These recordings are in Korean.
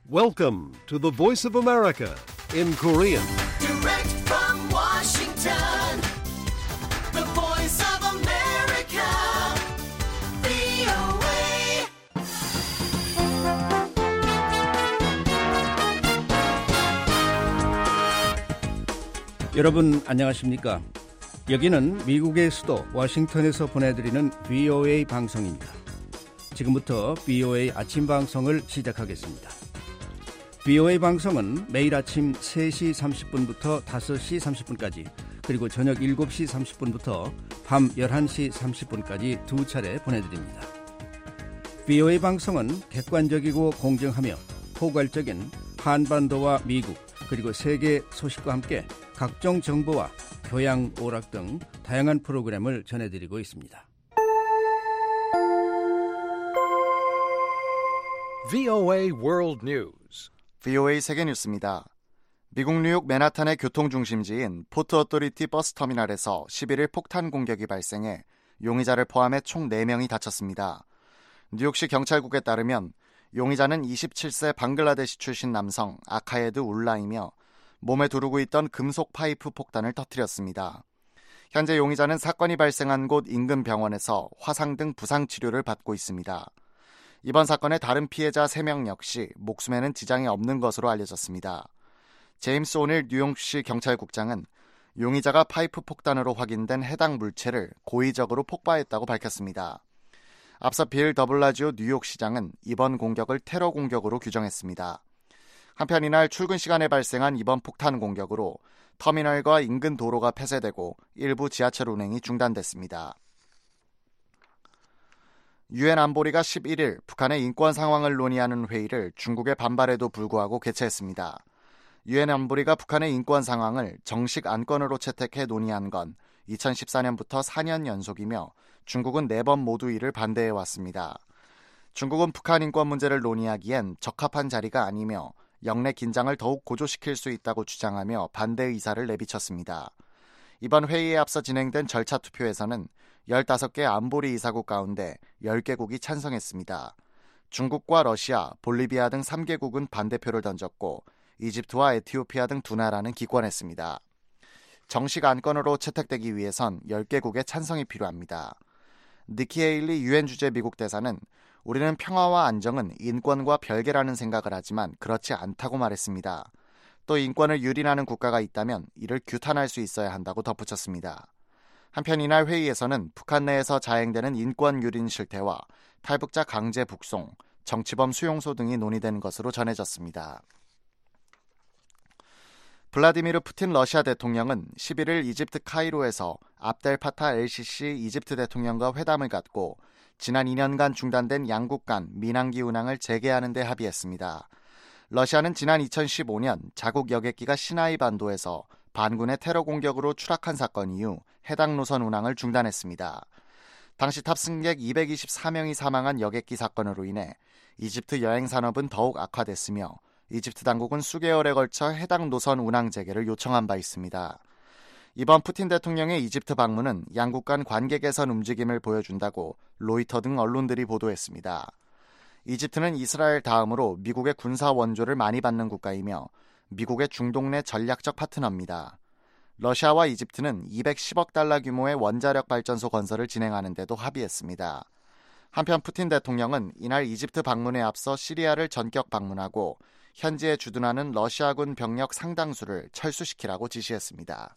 Welcome to the Voice of America in Korean. Direct from Washington, the Voice of America, VOA. 여러분 안녕하십니까? 여기는 미국의 수도 워싱턴에서 보내드리는 VOA 방송입니다. 지금부터 VOA 아침 방송을 시작하겠습니다. VOA 방송은 매일 아침 3시 30분부터 5시 30분까지 그리고 저녁 7시 30분부터 밤 11시 30분까지 두 차례 보내드립니다. VOA 방송은 객관적이고 공정하며 포괄적인 한반도와 미국 그리고 세계 소식과 함께 각종 정보와 교양, 오락 등 다양한 프로그램을 전해드리고 있습니다. VOA World News. VOA 세계뉴스입니다. 미국 뉴욕 맨하탄의 교통중심지인 포트 어토리티 버스터미널에서 11일 폭탄 공격이 발생해 용의자를 포함해 총 4명이 다쳤습니다. 뉴욕시 경찰국에 따르면 용의자는 27세 방글라데시 출신 남성 아카예드 울라이며 몸에 두르고 있던 금속 파이프 폭탄을 터뜨렸습니다. 현재 용의자는 사건이 발생한 곳 인근 병원에서 화상 등 부상 치료를 받고 있습니다. 이번 사건의 다른 피해자 3명 역시 목숨에는 지장이 없는 것으로 알려졌습니다. 제임스 오닐 뉴욕시 경찰국장은 용의자가 파이프 폭탄으로 확인된 해당 물체를 고의적으로 폭파했다고 밝혔습니다. 앞서 빌 더블라지오 뉴욕시장은 이번 공격을 테러 공격으로 규정했습니다. 한편 이날 출근 시간에 발생한 이번 폭탄 공격으로 터미널과 인근 도로가 폐쇄되고 일부 지하철 운행이 중단됐습니다. 유엔 안보리가 11일 북한의 인권 상황을 논의하는 회의를 중국의 반발에도 불구하고 개최했습니다. 유엔 안보리가 북한의 인권 상황을 정식 안건으로 채택해 논의한 건 2014년부터 4년 연속이며 중국은 4번 모두 이를 반대해왔습니다. 중국은 북한 인권 문제를 논의하기엔 적합한 자리가 아니며 영내 긴장을 더욱 고조시킬 수 있다고 주장하며 반대 의사를 내비쳤습니다. 이번 회의에 앞서 진행된 절차 투표에서는 15개 안보리 이사국 가운데 10개국이 찬성했습니다. 중국과 러시아, 볼리비아 등 3개국은 반대표를 던졌고 이집트와 에티오피아 등 2나라는 기권했습니다. 정식 안건으로 채택되기 위해선 10개국의 찬성이 필요합니다. 니키 헤일리 유엔 주재 미국 대사는 우리는 평화와 안정은 인권과 별개라는 생각을 하지만 그렇지 않다고 말했습니다. 또 인권을 유린하는 국가가 있다면 이를 규탄할 수 있어야 한다고 덧붙였습니다. 한편 이날 회의에서는 북한 내에서 자행되는 인권 유린 실태와 탈북자 강제 북송, 정치범 수용소 등이 논의된 것으로 전해졌습니다. 블라디미르 푸틴 러시아 대통령은 11일 이집트 카이로에서 압델 파타 엘시시 이집트 대통령과 회담을 갖고 지난 2년간 중단된 양국 간 민항기 운항을 재개하는 데 합의했습니다. 러시아는 지난 2015년 자국 여객기가 시나이 반도에서 반군의 테러 공격으로 추락한 사건 이후 해당 노선 운항을 중단했습니다. 당시 탑승객 224명이 사망한 여객기 사건으로 인해 이집트 여행 산업은 더욱 악화됐으며 이집트 당국은 수개월에 걸쳐 해당 노선 운항 재개를 요청한 바 있습니다. 이번 푸틴 대통령의 이집트 방문은 양국 간 관계 개선 움직임을 보여준다고 로이터 등 언론들이 보도했습니다. 이집트는 이스라엘 다음으로 미국의 군사 원조를 많이 받는 국가이며 미국의 중동 내 전략적 파트너입니다. 러시아와 이집트는 210억 달러 규모의 원자력 발전소 건설을 진행하는 데도 합의했습니다. 한편 푸틴 대통령은 이날 이집트 방문에 앞서 시리아를 전격 방문하고 현지에 주둔하는 러시아군 병력 상당수를 철수시키라고 지시했습니다.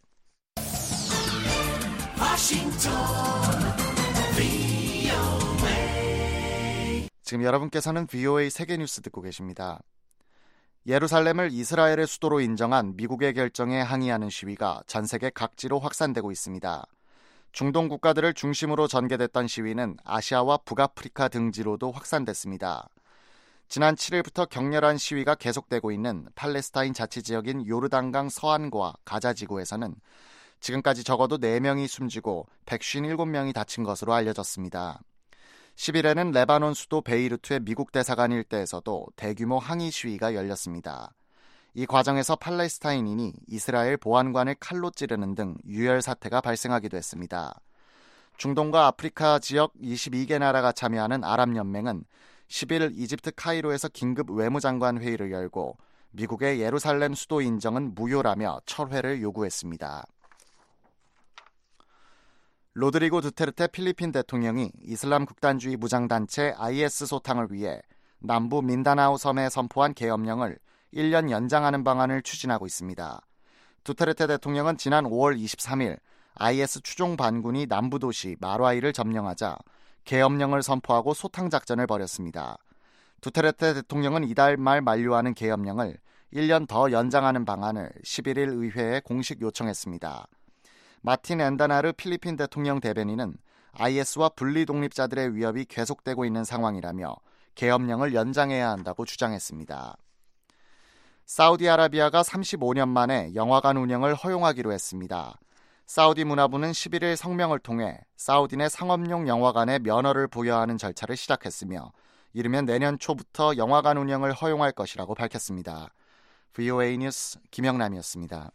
지금 여러분께서는 VOA 세계뉴스 듣고 계십니다. 예루살렘을 이스라엘의 수도로 인정한 미국의 결정에 항의하는 시위가 전 세계 각지로 확산되고 있습니다. 중동 국가들을 중심으로 전개됐던 시위는 아시아와 북아프리카 등지로도 확산됐습니다. 지난 7일부터 격렬한 시위가 계속되고 있는 팔레스타인 자치지역인 요르단강 서안과 가자 지구에서는 지금까지 적어도 4명이 숨지고 157명이 다친 것으로 알려졌습니다. 10일에는 레바논 수도 베이루트의 미국 대사관 일대에서도 대규모 항의 시위가 열렸습니다. 이 과정에서 팔레스타인인이 이스라엘 보안관을 칼로 찌르는 등 유혈 사태가 발생하기도 했습니다. 중동과 아프리카 지역 22개 나라가 참여하는 아랍연맹은 10일 이집트 카이로에서 긴급 외무장관 회의를 열고 미국의 예루살렘 수도 인정은 무효라며 철회를 요구했습니다. 로드리고 두테르테 필리핀 대통령이 이슬람 극단주의 무장단체 IS 소탕을 위해 남부 민다나오 섬에 선포한 계엄령을 1년 연장하는 방안을 추진하고 있습니다. 두테르테 대통령은 지난 5월 23일 IS 추종 반군이 남부 도시 마라위를 점령하자 계엄령을 선포하고 소탕작전을 벌였습니다. 두테르테 대통령은 이달 말 만료하는 계엄령을 1년 더 연장하는 방안을 11일 의회에 공식 요청했습니다. 마틴 엔다나르 필리핀 대통령 대변인은 IS와 분리독립자들의 위협이 계속되고 있는 상황이라며 계엄령을 연장해야 한다고 주장했습니다. 사우디아라비아가 35년 만에 영화관 운영을 허용하기로 했습니다. 사우디 문화부는 11일 성명을 통해 사우디 내 상업용 영화관에 면허를 부여하는 절차를 시작했으며 이르면 내년 초부터 영화관 운영을 허용할 것이라고 밝혔습니다. VOA 뉴스 김영남이었습니다.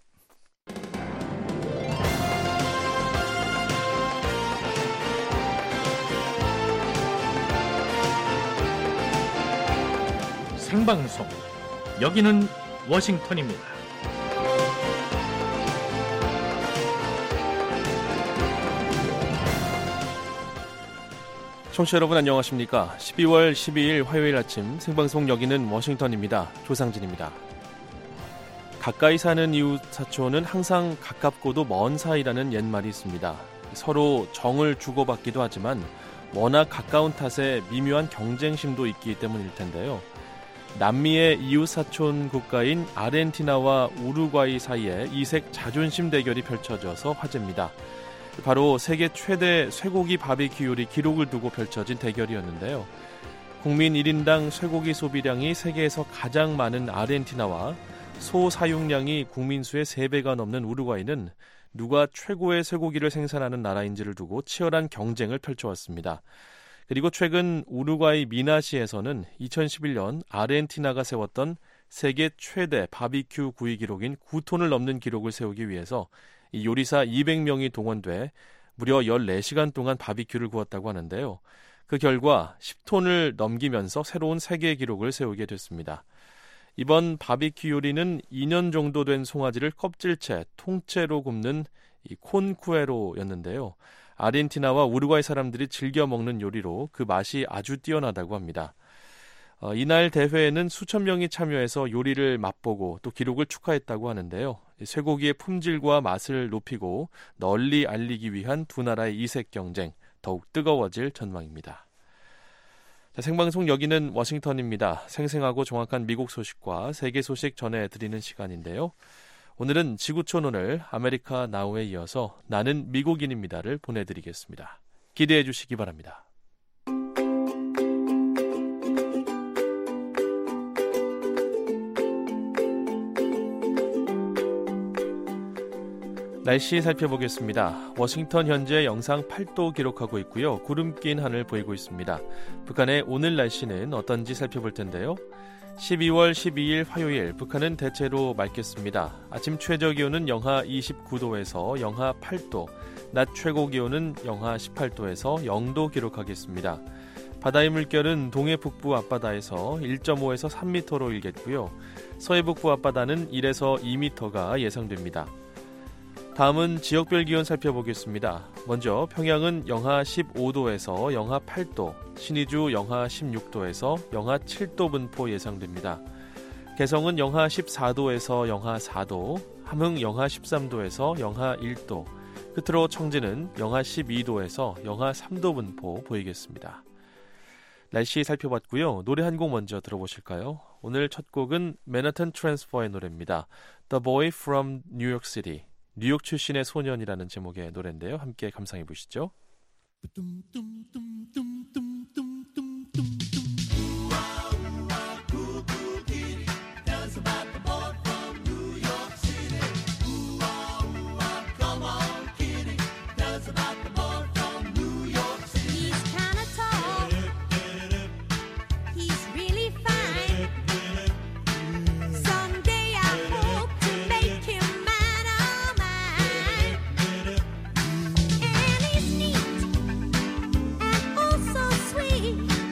생방송 여기는 워싱턴입니다. 청취자 여러분 안녕하십니까? 12월 12일 화요일 아침 생방송 여기는 워싱턴입니다. 조상진입니다. 가까이 사는 이웃 사촌은 항상 가깝고도 먼 사이라는 옛말이 있습니다. 서로 정을 주고받기도 하지만 워낙 가까운 탓에 미묘한 경쟁심도 있기 때문일 텐데요. 남미의 이웃 사촌 국가인 아르헨티나와 우루과이 사이에 이색 자존심 대결이 펼쳐져서 화제입니다. 바로 세계 최대 쇠고기 바비큐 요리 기록을 두고 펼쳐진 대결이었는데요. 국민 1인당 쇠고기 소비량이 세계에서 가장 많은 아르헨티나와 소 사육량이 국민 수의 3배가 넘는 우루과이는 누가 최고의 쇠고기를 생산하는 나라인지를 두고 치열한 경쟁을 펼쳐왔습니다. 그리고 최근 우루과이 미나시에서는 2011년 아르헨티나가 세웠던 세계 최대 바비큐 구이 기록인 9톤을 넘는 기록을 세우기 위해서 이 요리사 200명이 동원돼 무려 14시간 동안 바비큐를 구웠다고 하는데요. 그 결과 10톤을 넘기면서 새로운 세계 기록을 세우게 됐습니다. 이번 바비큐 요리는 2년 정도 된 송아지를 껍질째, 통째로 굽는 이 콘쿠에로였는데요. 아르헨티나와 우루과이 사람들이 즐겨 먹는 요리로 그 맛이 아주 뛰어나다고 합니다. 이날 대회에는 수천 명이 참여해서 요리를 맛보고 또 기록을 축하했다고 하는데요. 쇠고기의 품질과 맛을 높이고 널리 알리기 위한 두 나라의 이색 경쟁 더욱 뜨거워질 전망입니다. 자, 생방송 여기는 워싱턴입니다. 생생하고 정확한 미국 소식과 세계 소식 전해드리는 시간인데요. 오늘은 지구촌 오늘 아메리카 나우에 이어서 나는 미국인입니다를 보내드리겠습니다. 기대해 주시기 바랍니다. 날씨 살펴보겠습니다. 워싱턴 현재 영상 8도 기록하고 있고요. 구름 낀 하늘 보이고 있습니다. 북한의 오늘 날씨는 어떤지 살펴볼 텐데요. 12월 12일 화요일 북한은 대체로 맑겠습니다. 아침 최저 기온은 영하 29도에서 영하 8도, 낮 최고 기온은 영하 18도에서 0도 기록하겠습니다. 바다의 물결은 동해 북부 앞바다에서 1.5에서 3m로 일겠고요. 서해 북부 앞바다는 1에서 2m가 예상됩니다. 다음은 지역별 기온 살펴보겠습니다. 먼저 평양은 영하 15도에서 영하 8도, 신의주 영하 16도에서 영하 7도 분포 예상됩니다. 개성은 영하 14도에서 영하 4도, 함흥 영하 13도에서 영하 1도, 끝으로 청진은 영하 12도에서 영하 3도 분포 보이겠습니다. 날씨 살펴봤고요. 노래 한 곡 먼저 들어보실까요? 오늘 첫 곡은 맨하탄 트랜스퍼의 노래입니다. The Boy from New York City. 뉴욕 출신의 소년이라는 제목의 노래인데요. 함께 감상해 보시죠. Sweet.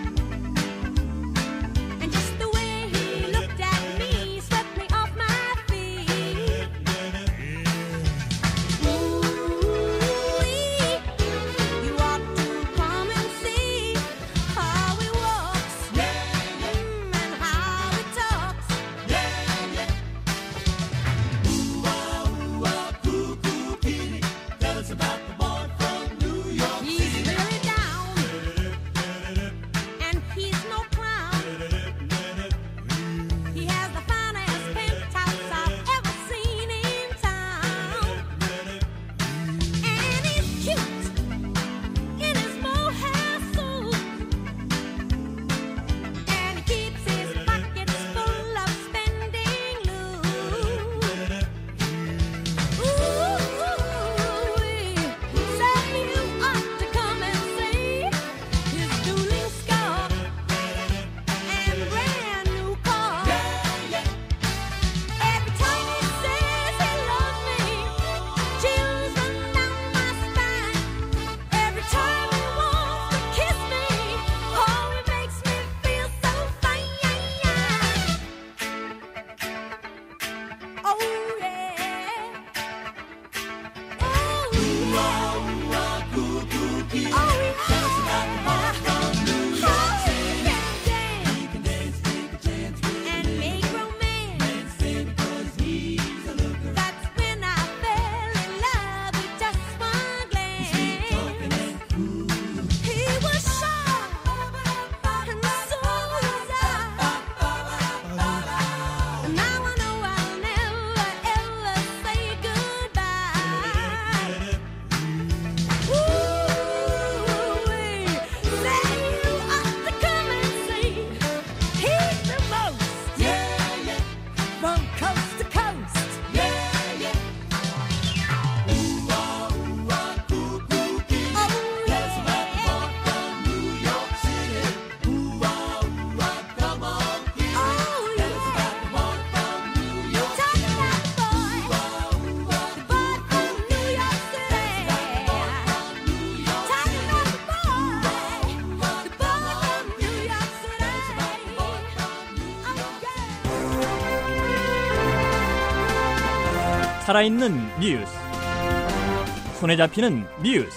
살아있는 뉴스, 손에 잡히는 뉴스,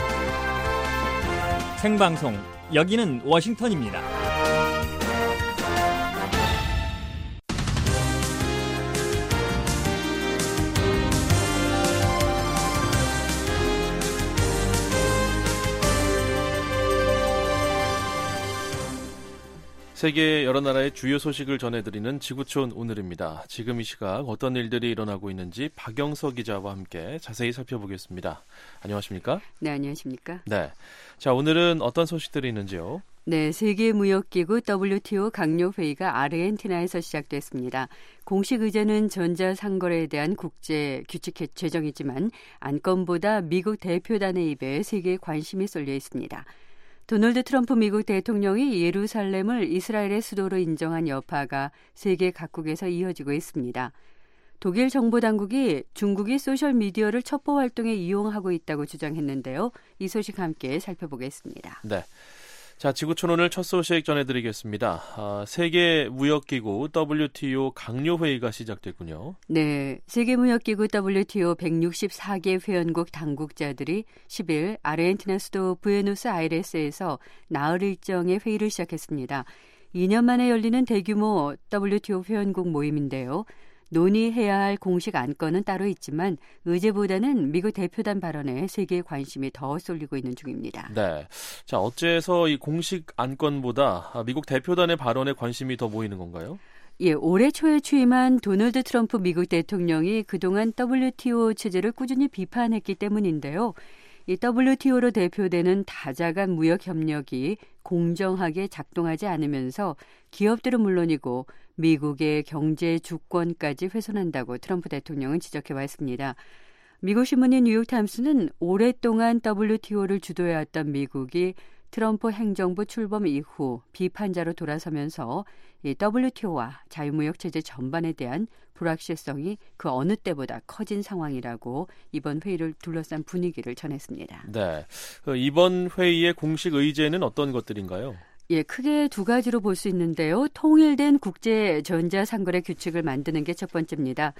생방송 여기는 워싱턴입니다. 세계 여러 나라의 주요 소식을 전해드리는 지구촌 오늘입니다. 지금 이 시각 어떤 일들이 일어나고 있는지 박영서 기자와 함께 자세히 살펴보겠습니다. 안녕하십니까? 네, 안녕하십니까? 네. 자, 오늘은 어떤 소식들이 있는지요? 네, 세계무역기구 WTO 강요회의가 아르헨티나에서 시작됐습니다. 공식 의제는 전자상거래에 대한 국제 규칙 제정이지만 안건보다 미국 대표단의 입에 세계의 관심이 쏠려 있습니다. 도널드 트럼프 미국 대통령이 예루살렘을 이스라엘의 수도로 인정한 여파가 세계 각국에서 이어지고 있습니다. 독일 정보당국이 중국이 소셜미디어를 첩보 활동에 이용하고 있다고 주장했는데요. 이 소식 함께 살펴보겠습니다. 네. 자, 지구촌 오늘 첫 소식 전해드리겠습니다. 세계무역기구 WTO 강요회의가 시작됐군요. 네, 세계무역기구 WTO 164개 회원국 당국자들이 10일 아르헨티나 수도 부에노스아이레스에서 나흘 일정의 회의를 시작했습니다. 2년 만에 열리는 대규모 WTO 회원국 모임인데요. 논의해야 할 공식 안건은 따로 있지만 의제보다는 미국 대표단 발언에 세계의 관심이 더 쏠리고 있는 중입니다. 네. 자, 어째서 이 공식 안건보다 미국 대표단의 발언에 관심이 더 모이는 건가요? 예, 올해 초에 취임한 도널드 트럼프 미국 대통령이 그동안 WTO 체제를 꾸준히 비판했기 때문인데요. 이 WTO로 대표되는 다자간 무역 협력이 공정하게 작동하지 않으면서 기업들은 물론이고 미국의 경제 주권까지 훼손한다고 트럼프 대통령은 지적해 왔습니다. 미국 신문인 뉴욕타임스는 오랫동안 WTO를 주도해왔던 미국이 트럼프 행정부 출범 이후 비판자로 돌아서면서 이 WTO와 자유무역 체제 전반에 대한 불확실성이 그 어느 때보다 커진 상황이라고 이번 회의를 둘러싼 분위기를 전했습니다. 네, 이번 회의의 공식 의제는 어떤 것들인가요? 예, 크게 두 가지로 볼 수 있는데요. 통일된 국제 전자상거래 규칙을 만드는 게 첫 번째입니다.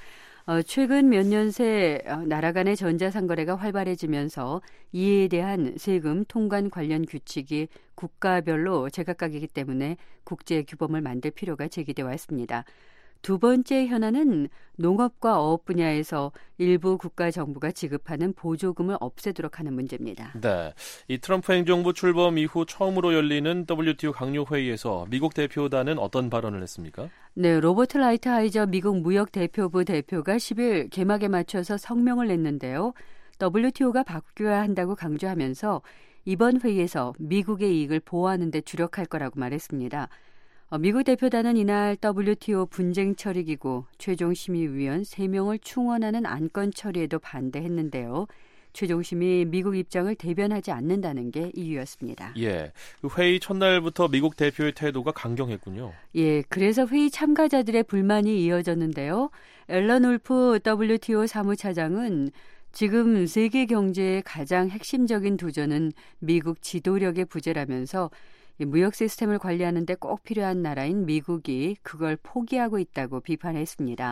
최근 몇 년 새 나라 간의 전자상거래가 활발해지면서 이에 대한 세금 통관 관련 규칙이 국가별로 제각각이기 때문에 국제 규범을 만들 필요가 제기돼 왔습니다. 두 번째 현안은 농업과 어업 분야에서 일부 국가 정부가 지급하는 보조금을 없애도록 하는 문제입니다. 네, 이 트럼프 행정부 출범 이후 처음으로 열리는 WTO 강요회의에서 미국 대표단은 어떤 발언을 했습니까? 네, 로버트 라이트하이저 미국 무역대표부 대표가 10일 개막에 맞춰서 성명을 냈는데요. WTO가 바뀌어야 한다고 강조하면서 이번 회의에서 미국의 이익을 보호하는 데 주력할 거라고 말했습니다. 미국 대표단은 이날 WTO 분쟁 처리기구 최종 심의위원 3명을 충원하는 안건 처리에도 반대했는데요. 최종 심의 미국 입장을 대변하지 않는다는 게 이유였습니다. 예, 그 회의 첫날부터 미국 대표의 태도가 강경했군요. 예, 그래서 회의 참가자들의 불만이 이어졌는데요. 앨런 울프 WTO 사무차장은 지금 세계 경제의 가장 핵심적인 도전은 미국 지도력의 부재라면서 무역 시스템을 관리하는 데 꼭 필요한 나라인 미국이 그걸 포기하고 있다고 비판했습니다.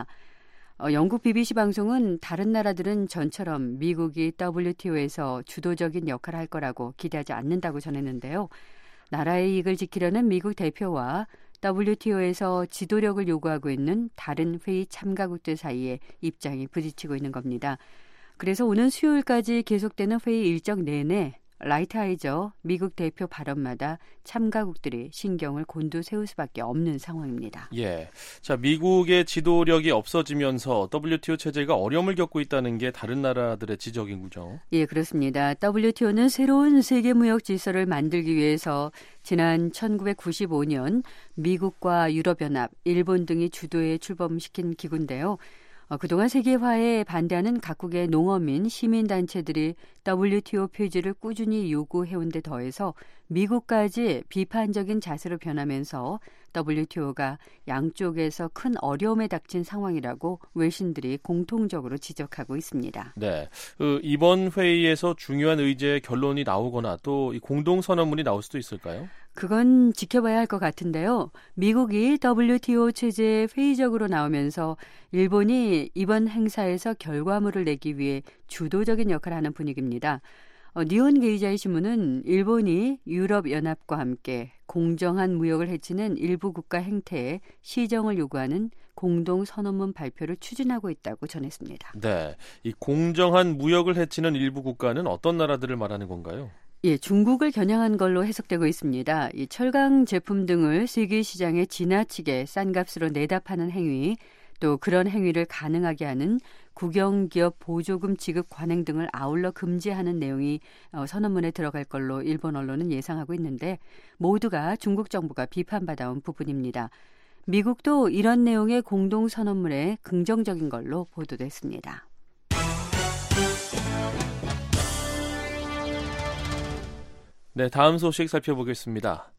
영국 BBC 방송은 다른 나라들은 전처럼 미국이 WTO에서 주도적인 역할을 할 거라고 기대하지 않는다고 전했는데요. 나라의 이익을 지키려는 미국 대표와 WTO에서 지도력을 요구하고 있는 다른 회의 참가국들 사이에 입장이 부딪히고 있는 겁니다. 그래서 오는 수요일까지 계속되는 회의 일정 내내 라이트하이저 미국 대표 발언마다 참가국들이 신경을 곤두세울 수밖에 없는 상황입니다. 예, 자, 미국의 지도력이 없어지면서 WTO 체제가 어려움을 겪고 있다는 게 다른 나라들의 지적인 거죠. 예, 그렇습니다. WTO는 새로운 세계무역 질서를 만들기 위해서 지난 1995년 미국과 유럽연합, 일본 등이 주도해 출범시킨 기구인데요. 그동안 세계화에 반대하는 각국의 농어민, 시민단체들이 WTO 폐지를 꾸준히 요구해온 데 더해서 미국까지 비판적인 자세로 변하면서 WTO가 양쪽에서 큰 어려움에 닥친 상황이라고 외신들이 공통적으로 지적하고 있습니다. 네, 이번 회의에서 중요한 의제의 결론이 나오거나 또 이 공동선언문이 나올 수도 있을까요? 그건 지켜봐야 할 것 같은데요. 미국이 WTO 체제에 회의적으로 나오면서 일본이 이번 행사에서 결과물을 내기 위해 주도적인 역할을 하는 분위기입니다. 니혼 게이자이 신문은 일본이 유럽연합과 함께 공정한 무역을 해치는 일부 국가 행태에 시정을 요구하는 공동선언문 발표를 추진하고 있다고 전했습니다. 네, 이 공정한 무역을 해치는 일부 국가는 어떤 나라들을 말하는 건가요? 예, 중국을 겨냥한 걸로 해석되고 있습니다. 이 철강 제품 등을 세계 시장에 지나치게 싼 값으로 내다 파는 행위, 또 그런 행위를 가능하게 하는 국영기업 보조금 지급 관행 등을 아울러 금지하는 내용이 선언문에 들어갈 걸로 일본 언론은 예상하고 있는데 모두가 중국 정부가 비판받아온 부분입니다. 미국도 이런 내용의 공동선언문에 긍정적인 걸로 보도됐습니다. 네, 다음 소식 살펴보겠습니다.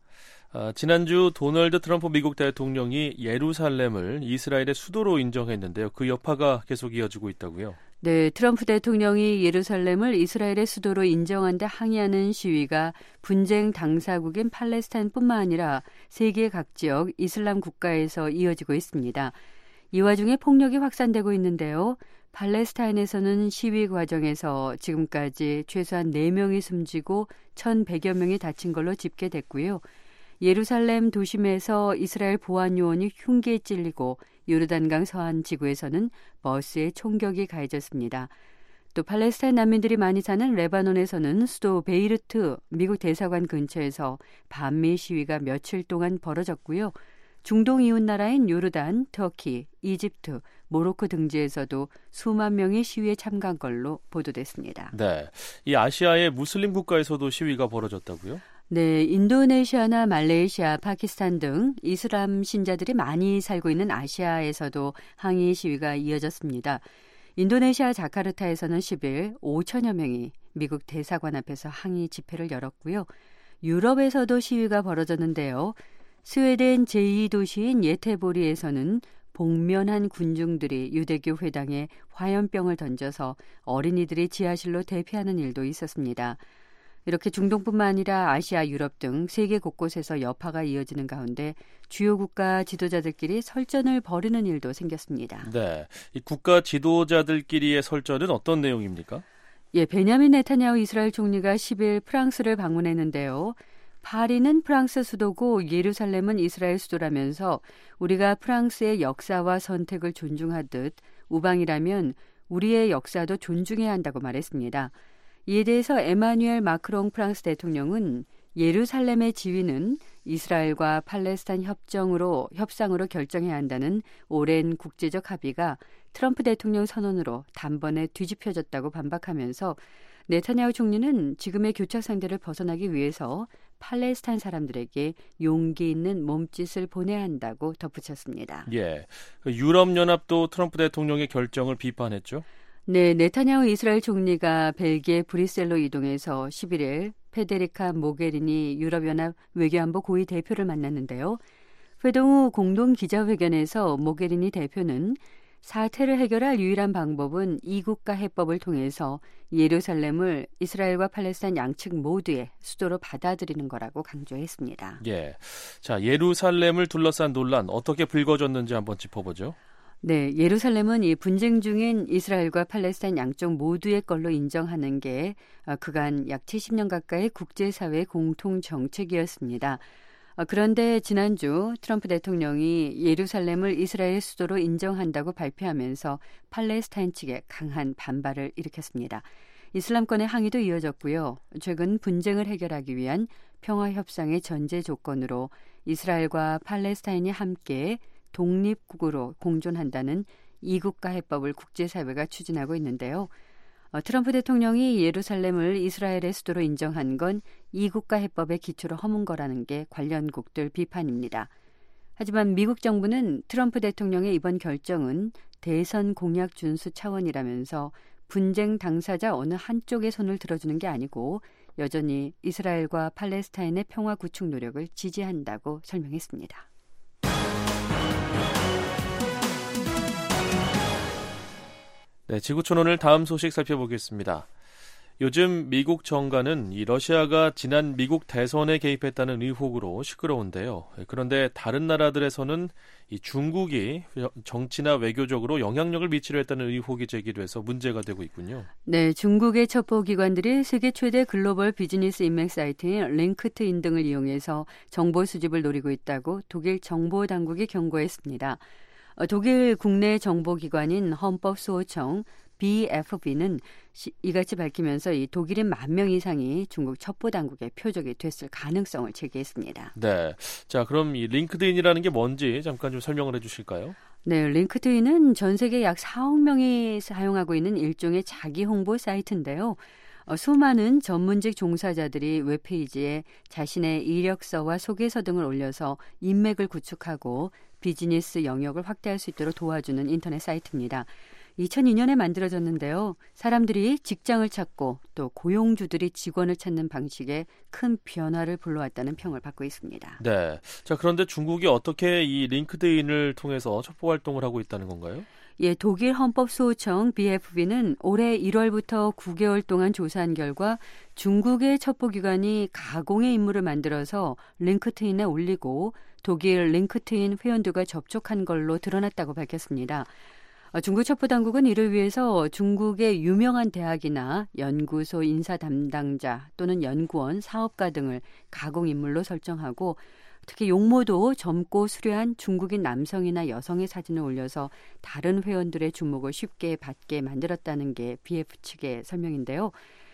지난주 도널드 트럼프 미국 대통령이 예루살렘을 이스라엘의 수도로 인정했는데요. 그 여파가 계속 이어지고 있다고요? 네, 트럼프 대통령이 예루살렘을 이스라엘의 수도로 인정한 데 항의하는 시위가 분쟁 당사국인 팔레스타인뿐만 아니라 세계 각 지역 이슬람 국가에서 이어지고 있습니다. 이 와중에 폭력이 확산되고 있는데요. 팔레스타인에서는 시위 과정에서 지금까지 최소한 4명이 숨지고 1,100여 명이 다친 걸로 집계됐고요. 예루살렘 도심에서 이스라엘 보안요원이 흉기에 찔리고 요르단강 서안 지구에서는 버스에 총격이 가해졌습니다. 또 팔레스타인 난민들이 많이 사는 레바논에서는 수도 베이루트 미국 대사관 근처에서 반미 시위가 며칠 동안 벌어졌고요. 중동 이웃 나라인 요르단, 터키, 이집트, 모로코 등지에서도 수만 명이 시위에 참가한 걸로 보도됐습니다. 네, 이 아시아의 무슬림 국가에서도 시위가 벌어졌다고요? 네, 인도네시아나 말레이시아, 파키스탄 등 이슬람 신자들이 많이 살고 있는 아시아에서도 항의 시위가 이어졌습니다. 인도네시아 자카르타에서는 10일 5천여 명이 미국 대사관 앞에서 항의 집회를 열었고요. 유럽에서도 시위가 벌어졌는데요. 스웨덴 제2도시인 예테보리에서는 복면한 군중들이 유대교 회당에 화염병을 던져서 어린이들이 지하실로 대피하는 일도 있었습니다. 이렇게 중동뿐만 아니라 아시아, 유럽 등 세계 곳곳에서 여파가 이어지는 가운데 주요 국가 지도자들끼리 설전을 벌이는 일도 생겼습니다. 네, 이 국가 지도자들끼리의 설전은 어떤 내용입니까? 예, 베냐민 네타냐후 이스라엘 총리가 10일 프랑스를 방문했는데요. 파리는 프랑스 수도고 예루살렘은 이스라엘 수도라면서 우리가 프랑스의 역사와 선택을 존중하듯 우방이라면 우리의 역사도 존중해야 한다고 말했습니다. 이에 대해서 에마뉘엘 마크롱 프랑스 대통령은 예루살렘의 지위는 이스라엘과 팔레스타인 협상으로 결정해야 한다는 오랜 국제적 합의가 트럼프 대통령 선언으로 단번에 뒤집혀졌다고 반박하면서 네타냐후 총리는 지금의 교착 상태를 벗어나기 위해서 팔레스타인 사람들에게 용기 있는 몸짓을 보내야 한다고 덧붙였습니다. 예, 유럽연합도 트럼프 대통령의 결정을 비판했죠? 네, 네타냐후 이스라엘 총리가 벨기에 브뤼셀로 이동해서 11일 페데리카 모게리니 유럽연합 외교안보 고위 대표를 만났는데요. 회동 후 공동 기자회견에서 모게리니 대표는 사태를 해결할 유일한 방법은 이국가 해법을 통해서 예루살렘을 이스라엘과 팔레스타인 양측 모두의 수도로 받아들이는 거라고 강조했습니다. 예, 자, 예루살렘을 둘러싼 논란 어떻게 불거졌는지 한번 짚어보죠. 네, 예루살렘은 이 분쟁 중인 이스라엘과 팔레스타인 양쪽 모두의 걸로 인정하는 게 그간 약 70년 가까이 국제사회의 공통 정책이었습니다. 그런데 지난주 트럼프 대통령이 예루살렘을 이스라엘 수도로 인정한다고 발표하면서 팔레스타인 측에 강한 반발을 일으켰습니다. 이슬람권의 항의도 이어졌고요. 최근 분쟁을 해결하기 위한 평화협상의 전제 조건으로 이스라엘과 팔레스타인이 함께 독립국으로 공존한다는 이국가 해법을 국제사회가 추진하고 있는데요. 트럼프 대통령이 예루살렘을 이스라엘의 수도로 인정한 건 이국가 해법의 기초로 허문 거라는 게 관련국들 비판입니다. 하지만 미국 정부는 트럼프 대통령의 이번 결정은 대선 공약 준수 차원이라면서 분쟁 당사자 어느 한쪽의 손을 들어주는 게 아니고 여전히 이스라엘과 팔레스타인의 평화 구축 노력을 지지한다고 설명했습니다. 네, 지구촌 오늘 다음 소식 살펴보겠습니다. 요즘 미국 정가는 이 러시아가 지난 미국 대선에 개입했다는 의혹으로 시끄러운데요. 그런데 다른 나라들에서는 이 중국이 정치나 외교적으로 영향력을 미치려 했다는 의혹이 제기돼서 문제가 되고 있군요. 네, 중국의 첩보기관들이 세계 최대 글로벌 비즈니스 인맥 사이트인 링크트인 등을 이용해서 정보 수집을 노리고 있다고 독일 정보당국이 경고했습니다. 독일 국내 정보기관인 헌법수호청 BFB는 이같이 밝히면서 이 독일인 10,000명 이상이 중국 첩보당국의 표적이 됐을 가능성을 제기했습니다. 네, 자 그럼 이 링크드인이라는 게 뭔지 잠깐 좀 설명을 해주실까요? 네, 링크드인은 전 세계 약 4억 명이 사용하고 있는 일종의 자기 홍보 사이트인데요. 수많은 전문직 종사자들이 웹페이지에 자신의 이력서와 소개서 등을 올려서 인맥을 구축하고 비즈니스 영역을 확대할 수 있도록 도와주는 인터넷 사이트입니다. 2002년에 만들어졌는데요. 사람들이 직장을 찾고 또 고용주들이 직원을 찾는 방식에 큰 변화를 불러왔다는 평을 받고 있습니다. 네. 자, 그런데 중국이 어떻게 이 링크드인을 통해서 첩보 활동을 하고 있다는 건가요? 예, 독일 헌법수호청 BFB는 올해 1월부터 9개월 동안 조사한 결과 중국의 첩보기관이 가공의 인물을 만들어서 링크드인에 올리고 독일 링크드인 회원들과 접촉한 걸로 드러났다고 밝혔습니다. 중국 첩보당국은 이를 위해서 중국의 유명한 대학이나 연구소 인사 담당자 또는 연구원, 사업가 등을 가공인물로 설정하고 특히 용모도 젊고 수려한 중국인 남성이나 여성의 사진을 올려서 다른 회원들의 주목을 쉽게 받게 만들었다는 게 BF 측의 설명인데요.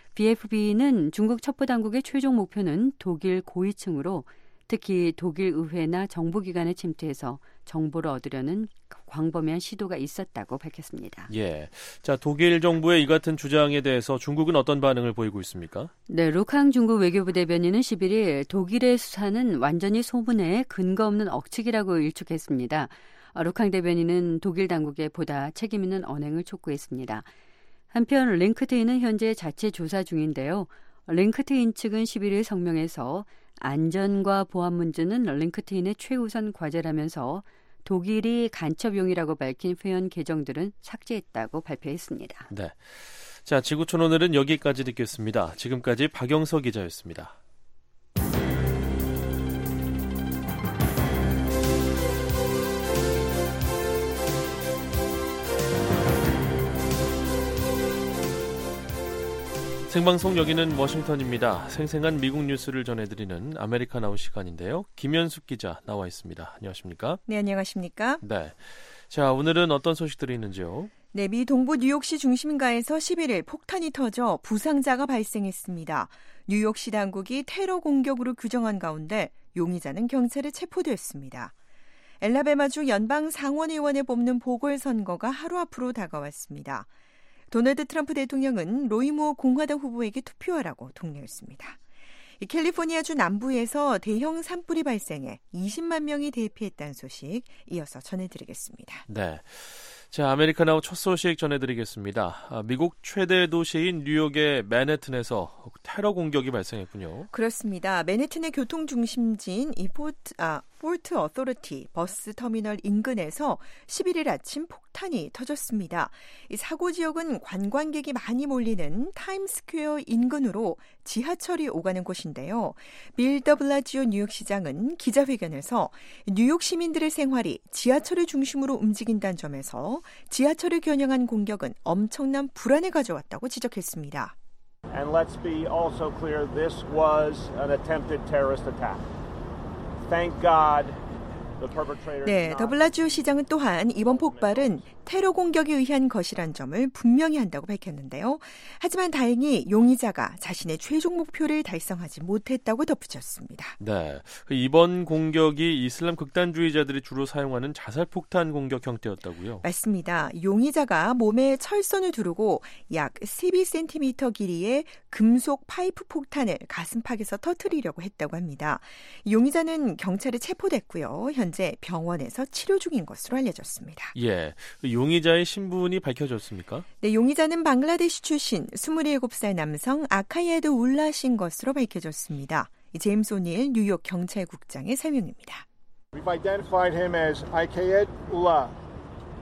BFB는 중국 첩보당국의 최종 목표는 독일 고위층으로 특히 독일 의회나 정부기관에 침투해서 정보를 얻으려는 광범위한 시도가 있었다고 밝혔습니다. 예, 자 독일 정부의 이 같은 주장에 대해서 중국은 어떤 반응을 보이고 있습니까? 네, 루캉 중국 외교부 대변인은 11일 독일의 수사는 완전히 소문에 근거 없는 억측이라고 일축했습니다. 루캉 대변인은 독일 당국에 보다 책임 있는 언행을 촉구했습니다. 한편 링크드인은 현재 자체 조사 중인데요. 링크드인 측은 11일 성명에서 안전과 보안 문제는 링크드인의 최우선 과제라면서 독일이 간첩용이라고 밝힌 회원 계정들은 삭제했다고 발표했습니다. 네, 자 지구촌 오늘은 여기까지 듣겠습니다. 지금까지 박영서 기자였습니다. 생방송 여기는 워싱턴입니다. 생생한 미국 뉴스를 전해드리는 아메리카나우 시간인데요. 김현숙 기자 나와 있습니다. 안녕하십니까? 네, 안녕하십니까? 네. 자, 오늘은 어떤 소식들이 있는지요? 네, 미 동부 뉴욕시 중심가에서 11일 폭탄이 터져 부상자가 발생했습니다. 뉴욕시 당국이 테러 공격으로 규정한 가운데 용의자는 경찰에 체포됐습니다. 엘라베마주 연방 상원의원에 뽑는 보궐선거가 하루 앞으로 다가왔습니다. 도널드 트럼프 대통령은 로이 무어 공화당 후보에게 투표하라고 독려했습니다. 캘리포니아주 남부에서 대형 산불이 발생해 20만 명이 대피했다는 소식 이어서 전해드리겠습니다. 네. 자, 아메리카나우 첫 소식 전해드리겠습니다. 미국 최대 도시인 뉴욕의 맨해튼에서 테러 공격이 발생했군요. 그렇습니다. 맨해튼의 교통 중심지인 포트 어소리티 버스 터미널 인근에서 11일 아침 폭탄이 터졌습니다. 이 사고 지역은 관광객이 많이 몰리는 타임스퀘어 인근으로 지하철이 오가는 곳인데요. 빌 더 블라지오 뉴욕시장은 기자회견에서 뉴욕 시민들의 생활이 지하철을 중심으로 움직인다는 점에서 지하철을 겨냥한 공격은 엄청난 불안을 가져왔다고 지적했습니다. And let's be also clear, this was an attempted terrorist attack. Thank God. 네, 더블라지오 시장은 또한 이번 폭발은 테러 공격에 의한 것이란 점을 분명히 한다고 밝혔는데요. 하지만 다행히 용의자가 자신의 최종 목표를 달성하지 못했다고 덧붙였습니다. 네, 이번 공격이 이슬람 극단주의자들이 주로 사용하는 자살폭탄 공격 형태였다고요? 맞습니다. 용의자가 몸에 철선을 두르고 약 12cm 길이의 금속 파이프 폭탄을 가슴팍에서 터뜨리려고 했다고 합니다. 용의자는 경찰에 체포됐고요. 현재 병원에서 치료 중인 것으로 알려졌습니다. 예, 용의자의 신분이 밝혀졌습니까? 네, 용의자는 방글라데시 출신 27살 남성 아카이에드 울라신 것으로 밝혀졌습니다. 제임스 오닐 뉴욕 경찰국장의 설명입니다. We've identified him as Aqaid Ullah.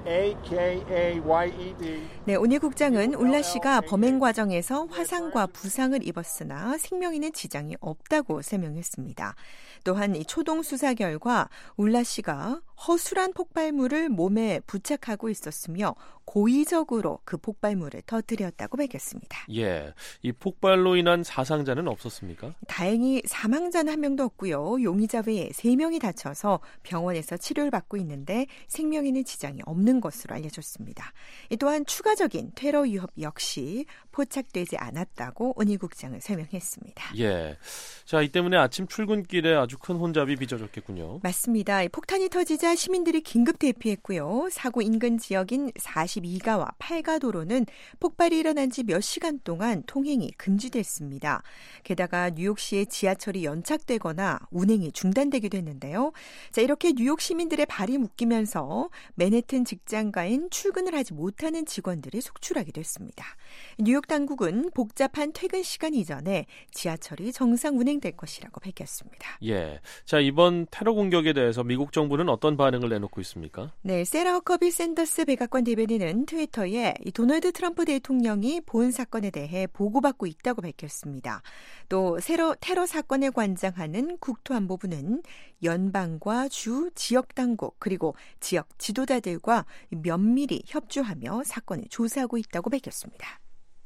AKAYED. 네, 오늘 국장은 울라 씨가 범행 과정에서 화상과 부상을 입었으나 생명에는 지장이 없다고 설명했습니다. 또한 이 초동 수사 결과 울라 씨가 허술한 폭발물을 몸에 부착하고 있었으며 고의적으로 그 폭발물을 터뜨렸다고 밝혔습니다. 예, 이 폭발로 인한 사상자는 없었습니까? 다행히 사망자는 한 명도 없고요. 용의자 외에 3명이 다쳐서 병원에서 치료를 받고 있는데 생명에는 지장이 없는 것으로 알려졌습니다. 또한 추가적인 테러 위협 역시 포착되지 않았다고 은희 국장은 설명했습니다. 예, 자, 이 때문에 아침 출근길에 아주 큰 혼잡이 빚어졌겠군요. 맞습니다. 폭탄이 터지자 시민들이 긴급 대피했고요. 사고 인근 지역인 42가와 8가 도로는 폭발이 일어난 지 몇 시간 동안 통행이 금지됐습니다. 게다가 뉴욕시의 지하철이 연착되거나 운행이 중단되기도 했는데요. 자, 이렇게 뉴욕 시민들의 발이 묶이면서 맨해튼 직장가인 출근을 하지 못하는 직원들이 속출하기도 했습니다. 뉴욕 당국은 복잡한 퇴근 시간 이전에 지하철이 정상 운행될 것이라고 밝혔습니다. 예, 자, 이번 테러 공격에 대해서 미국 정부는 어떤 반응을 내놓고 있습니까? 네, 세라 허커비 샌더스 백악관 대변인은 트위터에 이 도널드 트럼프 대통령이 본 사건에 대해 보고받고 있다고 밝혔습니다. 또 테러 사건에 관장하는 국토안보부는 연방과 주, 지역 당국 그리고 지역 지도자들과 면밀히 협조하며 사건을 조사하고 있다고 밝혔습니다.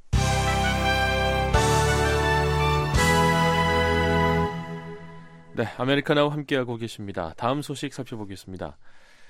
네, 아메리카나와 함께하고 계십니다. 다음 소식 살펴보겠습니다.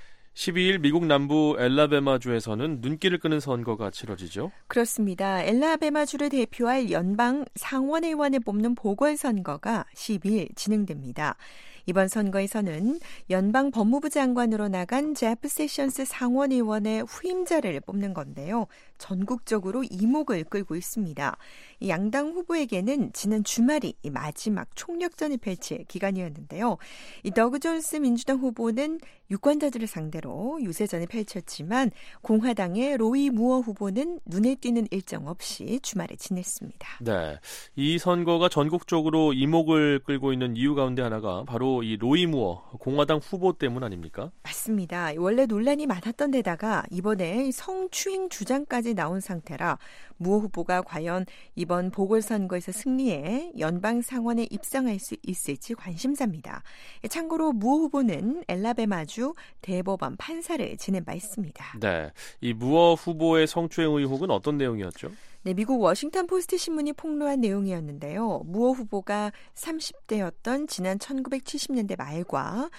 12일 미국 남부 엘라베마주에서는 눈길을 끄는 선거가 치러지죠? 그렇습니다. 엘라베마주를 대표할 연방 상원의원을 뽑는 보궐선거가 12일 진행됩니다. 이번 선거에서는 연방 법무부 장관으로 나간 제프 세션스 상원의원의 후임자를 뽑는 건데요. 전국적으로 이목을 끌고 있습니다. 이 양당 후보에게는 지난 주말이 이 마지막 총력전을 펼칠 기간이었는데요. 이 더그 존스 민주당 후보는 유권자들을 상대로 유세전을 펼쳤지만 공화당의 로이 무어 후보는 눈에 띄는 일정 없이 주말에 지냈습니다. 네, 이 선거가 전국적으로 이목을 끌고 있는 이유 가운데 하나가 바로 이 로이 무어 공화당 후보 때문 아닙니까? 맞습니다. 원래 논란이 많았던 데다가 이번에 성추행 주장까지 나온 상태라 무어 후보가 과연 이번 보궐선거에서 승리해 연방 상원에 입성할 수 있을지 관심사입니다. 참고로 무어 후보는 엘라베마주 대법원 판사를 지낸 바 있습니다. 네, 이 무어 후보의 성추행 의혹은 어떤 내용이었죠? 네, 미국 워싱턴 포스트 신문이 폭로한 내용이었는데요. 무어 후보가 30대였던 지난 1970년대 말과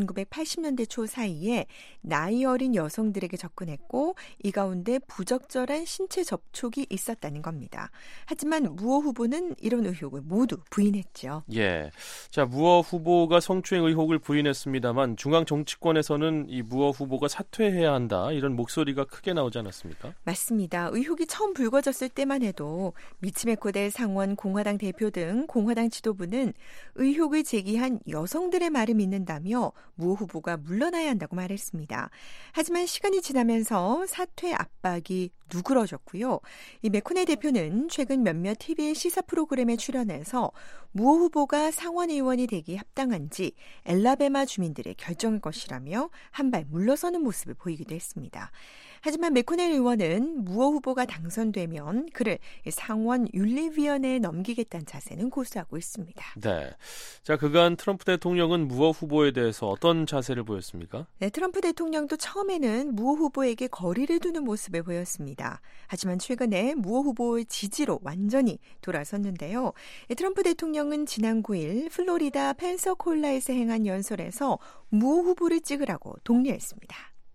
1980년대 초 사이에 나이 어린 여성들에게 접근했고 이 가운데 부적절한 신체 접촉이 있었다는 겁니다. 하지만 무어 후보는 이런 의혹을 모두 부인했죠. 예, 자, 무어 후보가 성추행 의혹을 부인했습니다만 중앙 정치권에서는 이 무어 후보가 사퇴해야 한다 이런 목소리가 크게 나오지 않았습니까? 맞습니다. 의혹이 처음 불거졌을 때만 해도 미치 메코델 상원 공화당 대표 등 공화당 지도부는 의혹을 제기한 여성들의 말을 믿는다며 무어 후보가 물러나야 한다고 말했습니다. 하지만 시간이 지나면서 사퇴 압박이 누그러졌고요. 이 메코넬 대표는 최근 몇몇 TV의 시사 프로그램에 출연해서 무어 후보가 상원 의원이 되기 합당한지 엘라베마 주민들의 결정일 것이라며 한 발 물러서는 모습을 보이기도 했습니다. 하지만 메코넬 의원은 무어 후보가 당선되면 그를 상원 윤리위원회에 넘기겠다는 자세는 고수하고 있습니다. 네, 자, 그간 트럼프 대통령은 무어 후보에 대해서 어떤 자세를 보였습니까? 네, 트럼프 대통령도 처음에는 무어 후보에게 거리를 두는 모습을 보였습니다. 하지만 최근에 무어 후보의 지지로 완전히 돌아섰는데요. 트럼프 대통령은 지난 9일 플로리다 펜서콜라에서 행한 연설에서 무어 후보를 찍으라고 독려했습니다.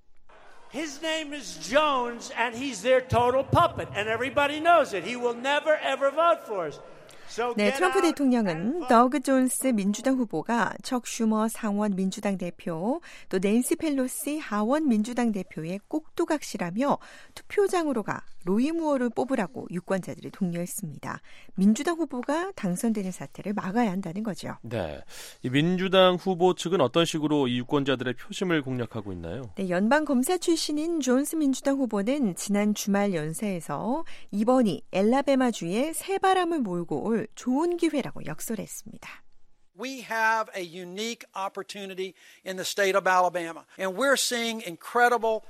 His name is Jones, and he's their total puppet, and everybody knows it. He will never, ever vote for us. 네, 트럼프 대통령은 더그 존스 민주당 후보가 척 슈머 상원 민주당 대표, 또 낸시 펠로시 하원 민주당 대표의 꼭두각시라며 투표장으로 가 로이 무어를 뽑으라고 유권자들이 독려했습니다. 민주당 후보가 당선되는 사태를 막아야 한다는 거죠. 네, 이 민주당 후보 측은 어떤 식으로 이 유권자들의 표심을 공략하고 있나요? 네, 연방 검사 출신인 존스 민주당 후보는 지난 주말 연사에서 이번이 엘라베마주에 새바람을 몰고 올 좋은 기회라고 역설했습니다. We have a unique opportunity in the state of Alabama, and we're seeing incredible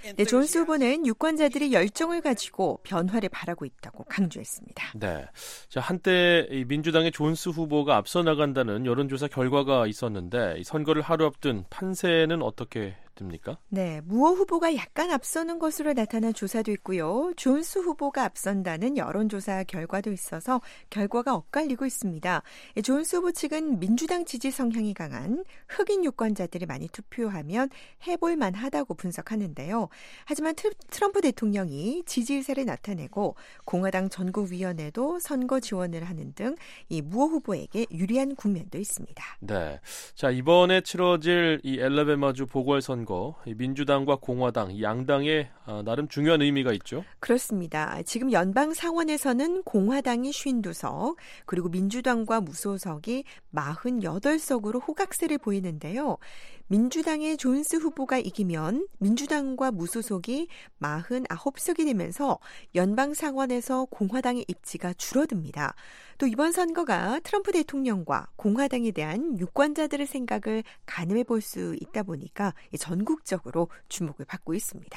네, 존스 후보는 유권자들이 열정을 가지고 변화를 바라고 있다고 강조했습니다. 네, 자, 한때 이 민주당의 존스 후보가 앞서 나간다는 여론조사 결과가 있었는데 이 선거를 하루 앞둔 판세는 어떻게 됩니까? 네, 무어 후보가 약간 앞서는 것으로 나타난 조사도 있고요. 존스 후보가 앞선다는 여론조사 결과도 있어서 결과가 엇갈리고 있습니다. 존스 후보 측은 민주당 지지 성향이 강한 흑인 유권자들이 많이 투표하면 해볼 만하다고 분석하는데요. 하지만 트럼프 대통령이 지지 의사를 나타내고 공화당 전국위원회도 선거 지원을 하는 등 이 무어 후보에게 유리한 국면도 있습니다. 네, 자, 이번에 치러질 이 엘라베마주 보궐선거, 이 민주당과 공화당, 양당에 나름 중요한 의미가 있죠. 그렇습니다. 지금 연방 상원에서는 공화당이 52석, 그리고 민주당과 무소속이 48석으로 호각세를 보이는데요. 민주당의 존스 후보가 이기면 민주당과 무소속이 49석이 되면서 연방 상원에서 공화당의 입지가 줄어듭니다. 또 이번 선거가 트럼프 대통령과 공화당에 대한 유권자들의 생각을 가늠해 볼 수 있다 보니까 전국적으로 주목을 받고 있습니다.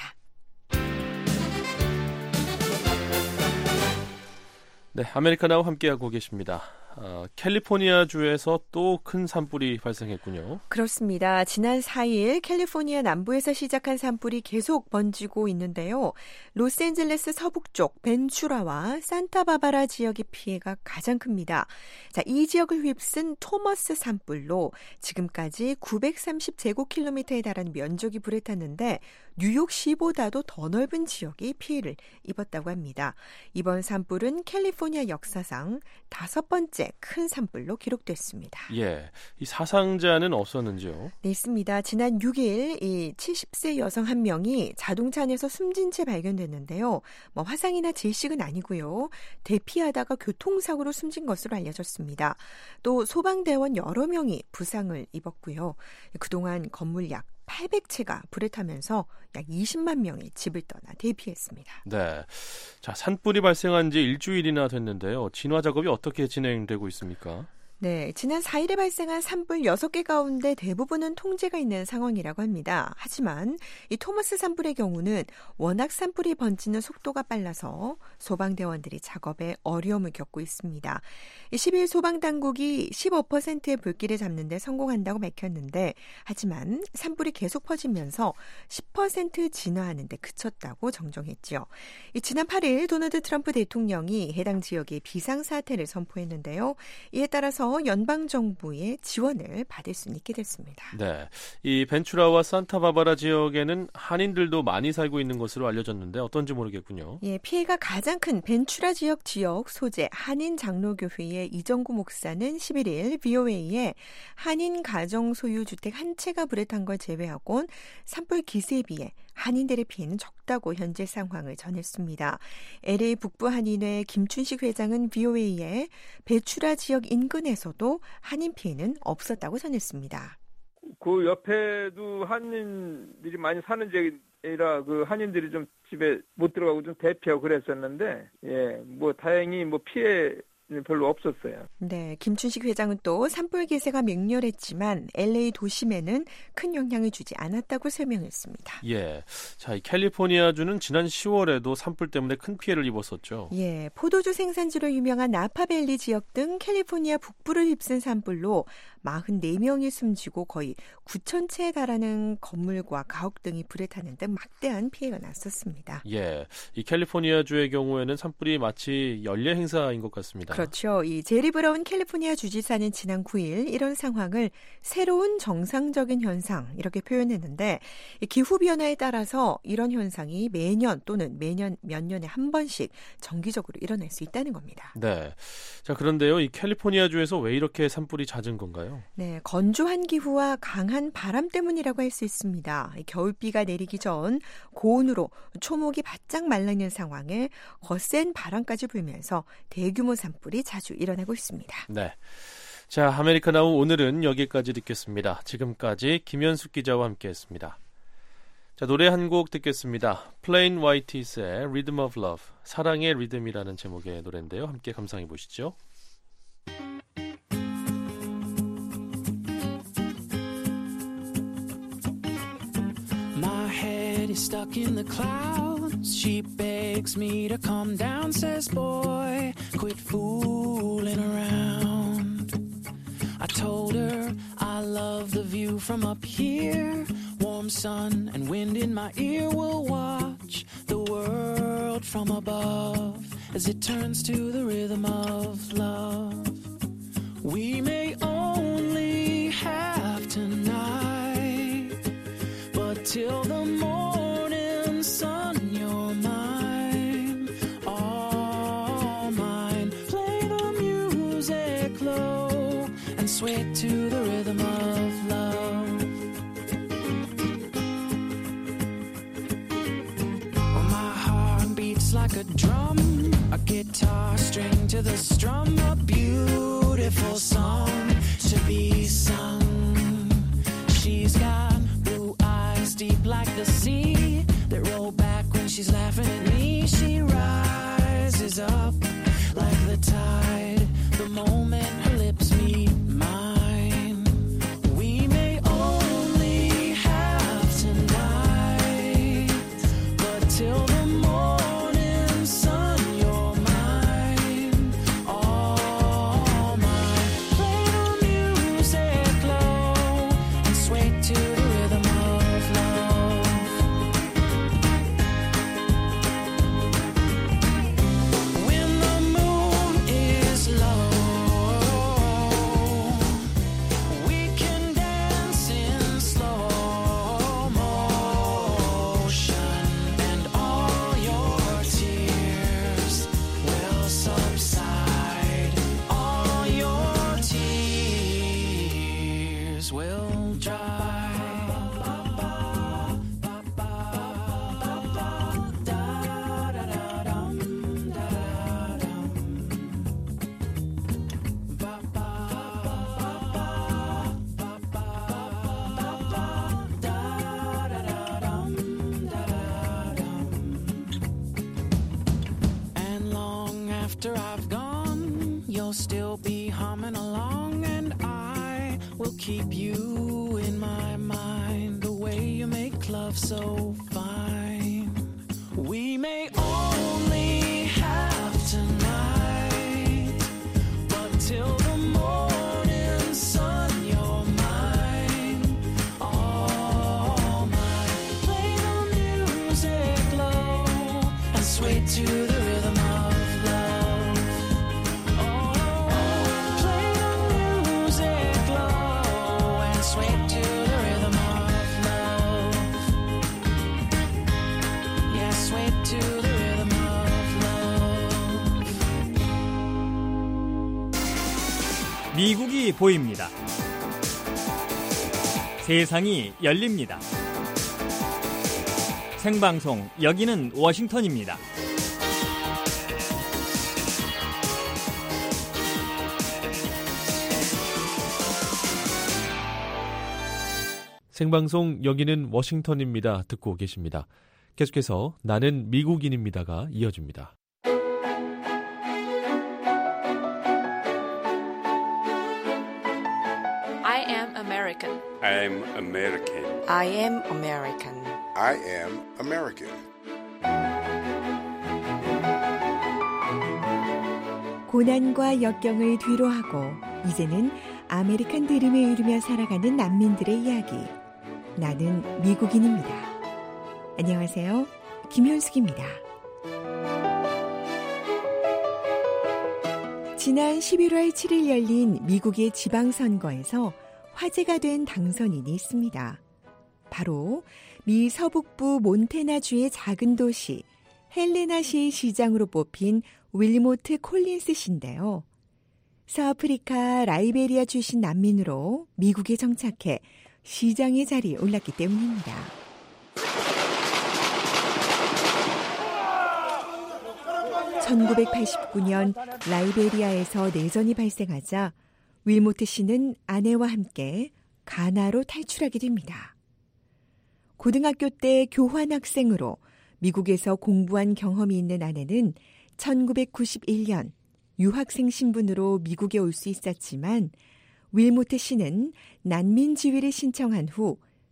네, 아메리카나와 함께하고 계십니다. 캘리포니아주에서 또 큰 산불이 발생했군요. 그렇습니다. 지난 4일 캘리포니아 남부에서 시작한 산불이 계속 번지고 있는데요. 로스앤젤레스 서북쪽 벤추라와 산타바바라 지역의 피해가 가장 큽니다. 자, 이 지역을 휩쓴 토머스 산불로 지금까지 930제곱킬로미터에 달하는 면적이 불에 탔는데 뉴욕시보다도 더 넓은 지역이 피해를 입었다고 합니다. 이번 산불은 캘리포니아 역사상 5번째 큰 산불로 기록됐습니다. 예, 이 사상자는 없었는지요? 네, 있습니다. 지난 6일 이 70세 여성 한 명이 자동차 안에서 숨진 채 발견됐는데요. 화상이나 질식은 아니고요. 대피하다가 교통사고로 숨진 것으로 알려졌습니다. 또 소방대원 여러 명이 부상을 입었고요. 그동안 건물 약 800채가 불에 타면서 약 20만 명이 집을 떠나 대피했습니다. 네, 자, 산불이 발생한 지 일주일이나 됐는데요. 진화 작업이 어떻게 진행되고 있습니까? 네, 지난 4일에 발생한 산불 6개 가운데 대부분은 통제가 있는 상황이라고 합니다. 하지만 이 토머스 산불의 경우는 워낙 산불이 번지는 속도가 빨라서 소방대원들이 작업에 어려움을 겪고 있습니다. 10일 소방당국이 15%의 불길을 잡는 데 성공한다고 밝혔는데 하지만 산불이 계속 퍼지면서 10% 진화하는 데 그쳤다고 정정했죠. 지난 8일 도널드 트럼프 대통령이 해당 지역에 비상사태를 선포했는데요. 이에 따라서 연방정부의 지원을 받을 수 있게 됐습니다. 네, 이 벤추라와 산타바바라 지역에는 한인들도 많이 살고 있는 것으로 알려졌는데 어떤지 모르겠군요. 예, 피해가 가장 큰 벤추라 지역 소재 한인 장로교회의 이정구 목사는 11일 VOA에 한인 가정 소유 주택 한 채가 불에 탄 걸 제외하곤 산불 기세에 비해 한인들의 피해는 적다고 현재 상황을 전했습니다. LA 북부 한인회 김춘식 회장은 VOA에 벤추라 지역 인근에서도 한인 피해는 없었다고 전했습니다. 그 옆에도 한인들이 많이 사는 지역이라 그 한인들이 좀 집에 못 들어가고 좀 대피하고 그랬었는데, 예, 다행히 피해 별로 없었어요. 네, 김춘식 회장은 또 산불 기세가 맹렬했지만 LA 도심에는 큰 영향을 주지 않았다고 설명했습니다. 예, 자, 이 캘리포니아주는 지난 10월에도 산불 때문에 큰 피해를 입었었죠. 예, 포도주 생산지로 유명한 나파밸리 지역 등 캘리포니아 북부를 휩쓴 산불로 44명이 숨지고 거의 9,000채에 달하는 건물과 가옥 등이 불에 타는 등 막대한 피해가 났었습니다. 예, 이 캘리포니아주의 경우에는 산불이 마치 연례 행사인 것 같습니다. 그렇죠. 이 제리 브라운 캘리포니아 주지사는 지난 9일 이런 상황을 새로운 정상적인 현상 이렇게 표현했는데 기후변화에 따라서 이런 현상이 매년 또는 매년 몇 년에 한 번씩 정기적으로 일어날 수 있다는 겁니다. 네. 자, 그런데요, 이 캘리포니아주에서 왜 이렇게 산불이 잦은 건가요? 네, 건조한 기후와 강한 바람 때문이라고 할 수 있습니다. 겨울비가 내리기 전 고온으로 초목이 바짝 말라있는 상황에 거센 바람까지 불면서 대규모 산불이 자주 일어나고 있습니다. 네. 자, 아메리카나우 오늘은 여기까지 듣겠습니다. 지금까지 김현숙 기자와 함께했습니다. 자, 노래 한 곡 듣겠습니다. Plain Whiteis의 Rhythm of Love, 사랑의 리듬이라는 제목의 노래인데요. 함께 감상해 보시죠. My head is stuck in the clouds. She begs me to calm down, says, boy, quit fooling around. I told her I love the view from up here. Warm sun and wind in my ear, will watch the world from above as it turns to the rhythm of love. We may only have tonight, but till the morning sun, you're mine, all mine. Play the music low and sway to the rhythm of love. Oh, my heart beats like a drum, a guitar string to the strum, a beautiful song to be sung. She's got blue eyes deep like the sea that roll back when she's laughing at me. She rises up like the tide the moment her lips meet mine. We may only have tonight, but till the morning sun, you're mine, all mine. Play the music low and sway to the rhythm of love. When the moon is low, we can dance in slow motion, and all your tears will subside. All your tears will dry. And long after I've gone, you'll still be humming along, and I will keep you in my mind, the way you make love so fine. We may only have tonight, but till the morning sun, you're mine, all mine. Play the music low and sway to the rhythm of love. Oh, play the music low and sway to the rhythm of love. Yeah, sway to the rhythm of love. 미국이 보입니다. 세상이 열립니다. 생방송 여기는 워싱턴입니다. 생방송 여기는 워싱턴입니다. 듣고 계십니다. 계속해서 나는 미국인입니다가 이어집니다. I am American. I'm American. I am American. I am American. 고난과 역경을 뒤로하고 이제는 아메리칸 드림에 이르며 살아가는 난민들의 이야기. 나는 미국인입니다. 안녕하세요. 김현숙입니다. 지난 11월 7일 열린 미국의 지방선거에서 화제가 된 당선인이 있습니다. 바로 미 서북부 몬태나주의 작은 도시 헬레나시의 시장으로 뽑힌 윌모트 콜린스 씨인데요. 서아프리카 라이베리아 출신 난민으로 미국에 정착해 시장의 자리에 올랐기 때문입니다. 1989년 라이베리아에서 내전이 발생하자 윌모트 씨는 아내와 함께 가나로 탈출하게 됩니다. 고등학교 때 교환학생으로 미국에서 공부한 경험이 있는 아내는 1991년 유학생 신분으로 미국에 올 수 있었지만 윌모트 씨는 난민 지위를 신청한 후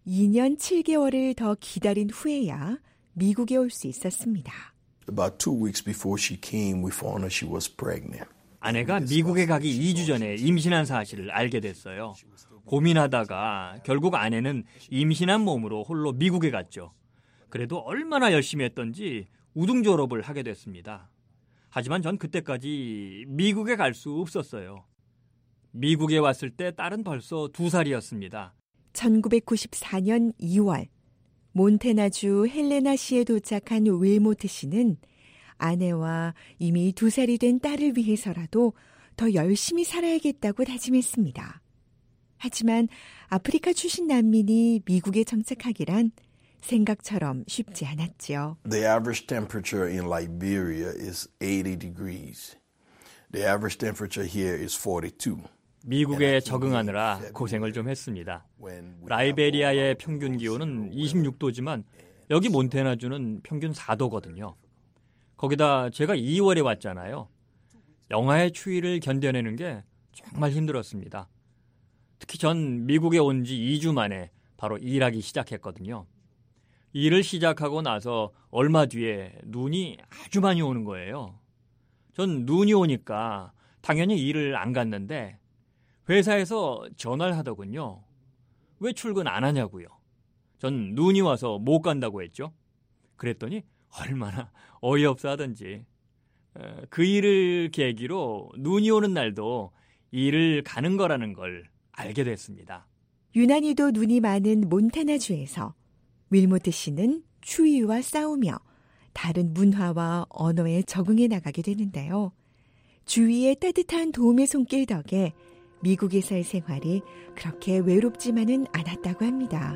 2년 7개월을 더 기다린 후에야 미국에 올 수 있었습니다. About 2 weeks before she came, we found out she was pregnant. 아내가 미국에 가기 2주 전에 임신한 사실을 알게 됐어요. 고민하다가 결국 아내는 임신한 몸으로 홀로 미국에 갔죠. 그래도 얼마나 열심히 했던지 우등 졸업을 하게 됐습니다. 하지만 전 그때까지 미국에 갈 수 없었어요. 미국에 왔을 때 딸은 벌써 2살이었습니다. 1994년 2월 몬태나주 헬레나시에 도착한 윌모트 씨는 아내와 이미 2살이 된 딸을 위해서라도 더 열심히 살아야겠다고 다짐했습니다. 하지만 아프리카 출신 난민이 미국에 정착하기란 생각처럼 쉽지 않았죠. The average temperature in Liberia is 80 degrees. The average temperature here is 42. 미국에 적응하느라 고생을 좀 했습니다. 라이베리아의 평균 기온은 26도지만 여기 몬태나주는 평균 4도거든요. 거기다 제가 2월에 왔잖아요. 영하의 추위를 견뎌내는 게 정말 힘들었습니다. 특히 전 미국에 온 지 2주 만에 바로 일하기 시작했거든요. 일을 시작하고 나서 얼마 뒤에 눈이 아주 많이 오는 거예요. 전 눈이 오니까 당연히 일을 안 갔는데 회사에서 전화를 하더군요. 왜 출근 안 하냐고요. 전 눈이 와서 못 간다고 했죠. 그랬더니 얼마나 어이없어 하던지. 그 일을 계기로 눈이 오는 날도 일을 가는 거라는 걸 알게 됐습니다. 유난히도 눈이 많은 몬타나주에서 윌모트 씨는 추위와 싸우며 다른 문화와 언어에 적응해 나가게 되는데요. 주위의 따뜻한 도움의 손길 덕에 미국에서의 생활이 그렇게 외롭지만은 않았다고 합니다.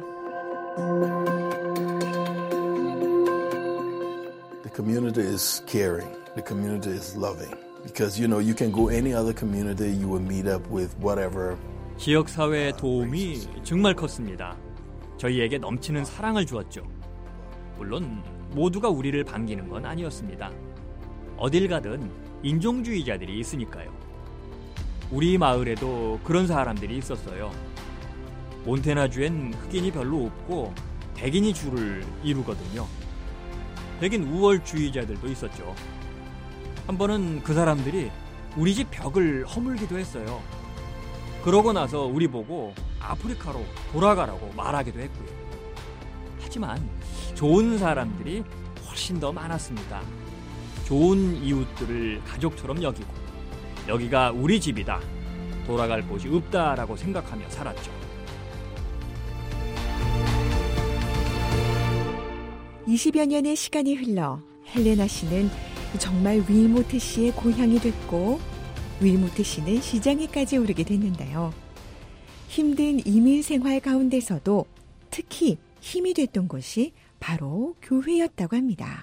The community is caring. The community is loving. Because you can go any other community, you will meet up with whatever. 지역사회의 도움이 정말 컸습니다. 저희에게 넘치는 사랑을 주었죠. 물론 모두가 우리를 반기는 건 아니었습니다. 어딜 가든 인종주의자들이 있으니까요. 우리 마을에도 그런 사람들이 있었어요. 몬태나주엔 흑인이 별로 없고 백인이 주를 이루거든요. 백인 우월주의자들도 있었죠. 한 번은 그 사람들이 우리 집 벽을 허물기도 했어요. 그러고 나서 우리 보고 아프리카로 돌아가라고 말하기도 했고요. 하지만 좋은 사람들이 훨씬 더 많았습니다. 좋은 이웃들을 가족처럼 여기고 여기가 우리 집이다. 돌아갈 곳이 없다라고 생각하며 살았죠. 20여 년의 시간이 흘러 헬레나 씨는 정말 윌모트 씨의 고향이 됐고 윌모트 씨는 시장에까지 오르게 됐는데요. 힘든 이민 생활 가운데서도 특히 힘이 됐던 곳이 바로 교회였다고 합니다.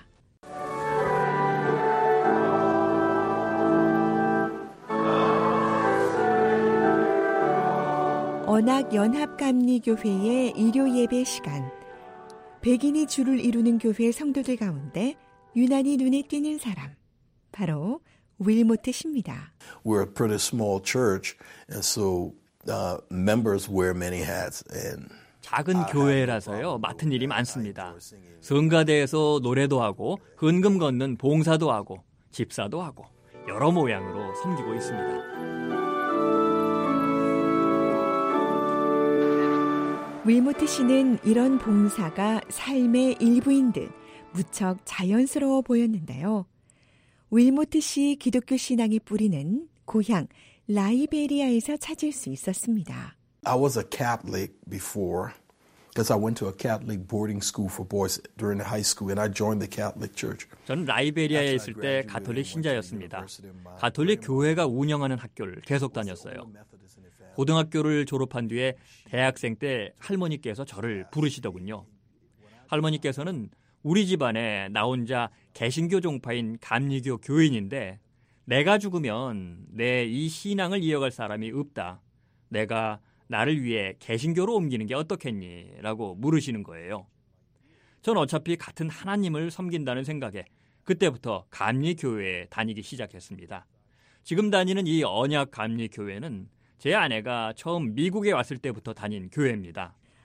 언학연합감리교회의 일요 예배 시간, 백인이 주를 이루는 교회 성도들 가운데 유난히 눈에 띄는 사람, 바로 윌모트 씨입니다. We're a pretty small church, and so members wear many hats. And 작은 교회라서요, 맡은 일이 많습니다. 성가대에서 노래도 하고, 헌금 걷는 봉사도 하고, 집사도 하고, 여러 모양으로 섬기고 있습니다. 윌모트 씨는 이런 봉사가 삶의 일부인 듯 무척 자연스러워 보였는데요. 윌모트 씨 기독교 신앙의 뿌리는 고향 라이베리아에서 찾을 수 있었습니다. I was a Catholic before because I went to a Catholic boarding school for boys during the high school and I joined the Catholic Church. 전 라이베리아에 있을 때 가톨릭 신자였습니다. 가톨릭 교회가 운영하는 학교를 계속 다녔어요. 고등학교를 졸업한 뒤에 대학생 때 할머니께서 저를 부르시더군요. 할머니께서는 우리 집안에 나 혼자 개신교 종파인 감리교 교인인데 내가 죽으면 내 이 신앙을 이어갈 사람이 없다. 내가 나를 위해 개신교로 옮기는 게 어떻겠니? 라고 물으시는 거예요. 전 어차피 같은 하나님을 섬긴다는 생각에 그때부터 감리교회에 다니기 시작했습니다. 지금 다니는 이 언약 감리교회는 제 아내가 처음 미국에 왔을 때부터 다닌 교회입니다.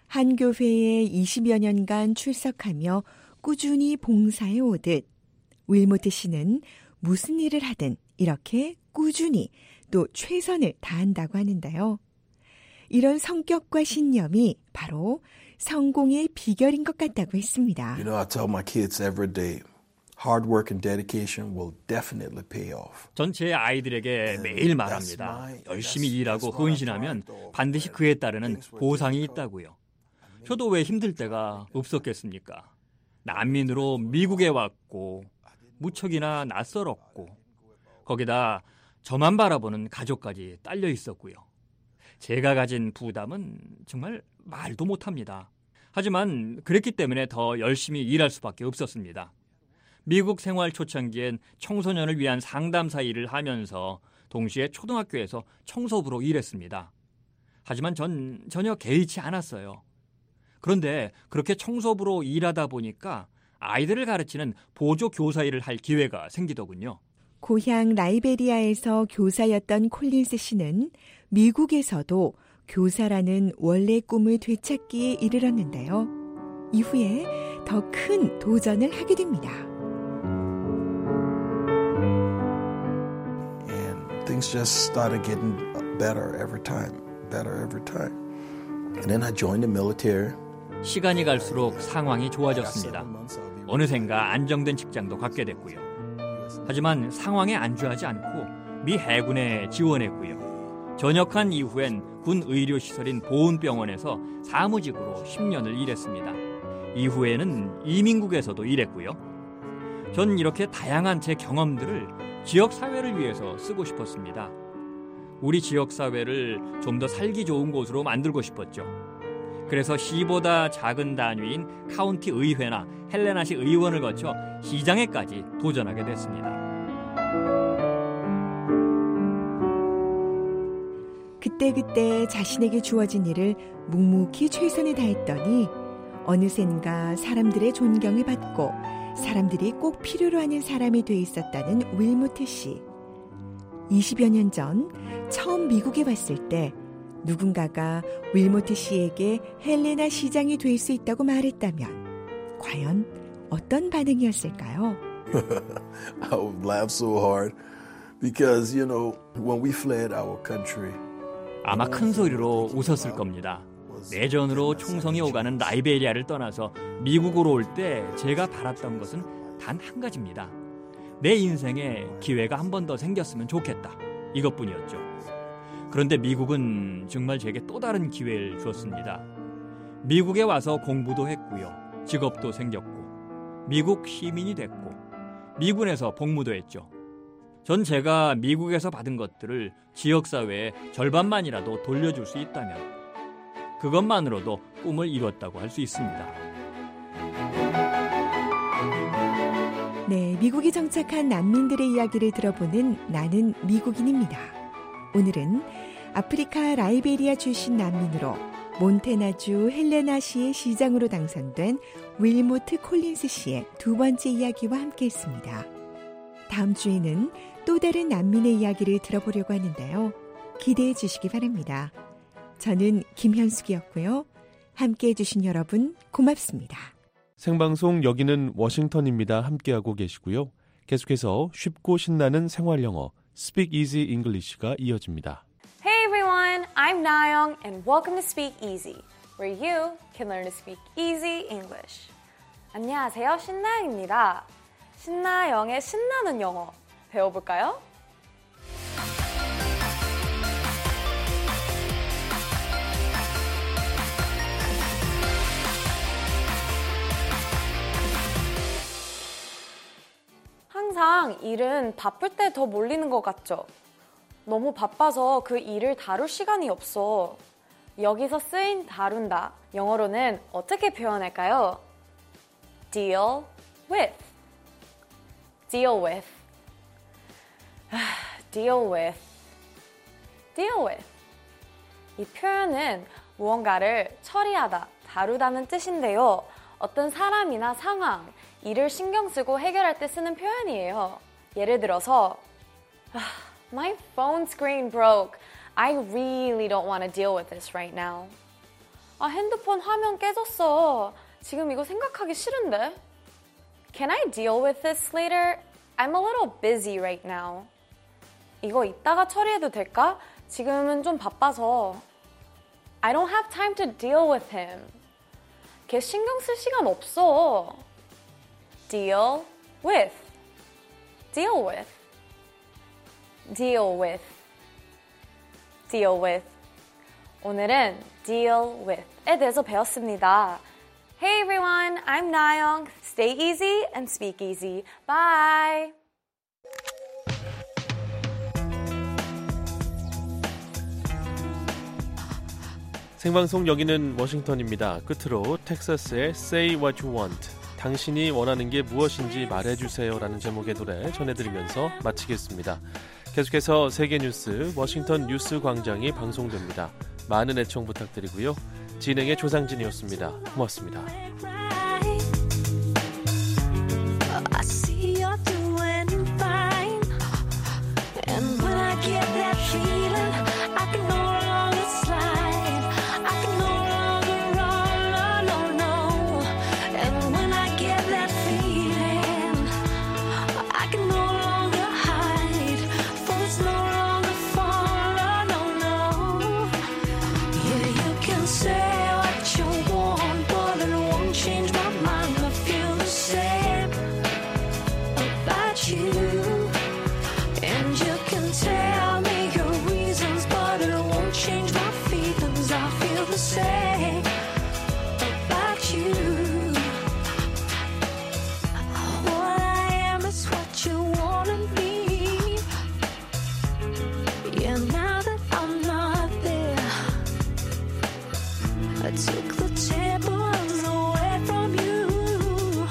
한 교회에 20여 년간 출석하며 꾸준히 봉사해 오듯 윌모트 씨는 무슨 일을 하든 이렇게 꾸준히 또 최선을 다한다고 하는데요. 이런 성격과 신념이 바로 성공의 비결인 것 같다고 했습니다. You know, I tell my kids every day, hard work and dedication will definitely pay off. 전 제 아이들에게 매일 말합니다. 열심히 일하고 헌신하면 반드시 그에 따르는 보상이 있다고요. 저도 왜 힘들 때가 없었겠습니까? 난민으로 미국에 왔고 무척이나 낯설었고 거기다 저만 바라보는 가족까지 딸려 있었고요. 제가 가진 부담은 정말 말도 못합니다. 하지만 그랬기 때문에 더 열심히 일할 수밖에 없었습니다. 미국 생활 초창기엔 청소년을 위한 상담사 일을 하면서 동시에 초등학교에서 청소부로 일했습니다. 하지만 전 전혀 개의치 않았어요. 그런데 그렇게 청소부로 일하다 보니까 아이들을 가르치는 보조 교사 일을 할 기회가 생기더군요. 고향 라이베리아에서 교사였던 콜린스 씨는 미국에서도 교사라는 원래 꿈을 되찾기에 이르렀는데요. 이후에 더 큰 도전을 하게 됩니다. And things just started getting better every time. And then I joined the military. 시간이 갈수록 상황이 좋아졌습니다. 어느샌가 안정된 직장도 갖게 됐고요. 하지만 상황에 안주하지 않고 미 해군에 지원했고요. 전역한 이후엔 군 의료시설인 보훈병원에서 사무직으로 10년을 일했습니다. 이후에는 이민국에서도 일했고요. 전 이렇게 다양한 제 경험들을 지역사회를 위해서 쓰고 싶었습니다. 우리 지역사회를 좀 더 살기 좋은 곳으로 만들고 싶었죠. 그래서 시보다 작은 단위인 카운티 의회나 헬레나시 의원을 거쳐 시장에까지 도전하게 됐습니다. 그때그때 자신에게 주어진 일을 묵묵히 최선을 다했더니 어느샌가 사람들의 존경을 받고 사람들이 꼭 필요로 하는 사람이 돼 있었다는 윌모트 씨. 20여 년 전 처음 미국에 왔을 때 누군가가 윌모트 씨에게 헬레나 시장이 될 수 있다고 말했다면 과연 어떤 반응이었을까요? I would laugh so hard because, you know, when we fled our country. 아마 큰 소리로 웃었을 겁니다. 내전으로 총성이 오가는 라이베리아를 떠나서 미국으로 올 때 제가 바랐던 것은 단 한 가지입니다. 내 인생에 기회가 한 번 더 생겼으면 좋겠다. 이것뿐이었죠. 그런데 미국은 정말 제게 또 다른 기회를 주었습니다. 미국에 와서 공부도 했고요. 직업도 생겼고 미국 시민이 됐고 미군에서 복무도 했죠. 전 제가 미국에서 받은 것들을 지역사회에 절반만이라도 돌려줄 수 있다면 그것만으로도 꿈을 이뤘다고 할 수 있습니다. 네, 미국에 정착한 난민들의 이야기를 들어보는 나는 미국인입니다. 오늘은 아프리카 라이베리아 출신 난민으로 몬태나주 헬레나시의 시장으로 당선된 윌모트 콜린스 씨의 두 번째 이야기와 함께했습니다. 다음 주에는 또 다른 난민의 이야기를 들어보려고 하는데요. 기대해 주시기 바랍니다. 저는 김현숙이었고요. 함께해 주신 여러분 고맙습니다. 생방송 여기는 워싱턴입니다. 함께하고 계시고요. 계속해서 쉽고 신나는 생활 영어 Speak Easy English가 이어집니다. Hey everyone, I'm Nayoung and welcome to Speak Easy, where you can learn to speak easy English. 안녕하세요, 신나영입니다. 신나영의 신나는 영어 배워볼까요? 항상 일은 바쁠 때 더 몰리는 것 같죠? 너무 바빠서 그 일을 다룰 시간이 없어. 여기서 쓰인 다룬다. 영어로는 어떻게 표현할까요? Deal with. Deal with. Deal with. Deal with. 이 표현은 무언가를 처리하다, 다루다는 뜻인데요. 어떤 사람이나 상황, 일을 신경 쓰고 해결할 때 쓰는 표현이에요. 예를 들어서 My phone screen broke. I really don't want to deal with this right now. 핸드폰 화면 깨졌어. 지금 이거 생각하기 싫은데. Can I deal with this later? I'm a little busy right now. 이거 이따가 처리해도 될까? 지금은 좀 바빠서. I don't have time to deal with him. 걔 신경 쓸 시간 없어. Deal with. Deal with. Deal with. Deal with. 오늘은 deal with에 대해서 배웠습니다. Hey everyone, I'm Nayoung. Stay easy and speak easy. Bye. 생방송 여기는 워싱턴입니다. 끝으로 텍사스의 Say What You Want, 당신이 원하는 게 무엇인지 말해주세요 라는 제목의 노래 전해드리면서 마치겠습니다. 계속해서 세계 뉴스 워싱턴 뉴스 광장이 방송됩니다. 많은 애청 부탁드리고요. 진행의 조상진이었습니다. 고맙습니다. I see you're doing fine, and when I get that feeling, I can no longer slide, I can no longer run, no, no, and when I get that feeling, I can no longer hide, for it's no longer fun, no, no, yeah, you can say what you want, but it won't change my mind. I feel the same about you, and you can tell me your reasons, but it won't change my feelings. I feel the same about you. What I am is what you wanna be. Yeah, now that I'm not there, I took the tables away from you.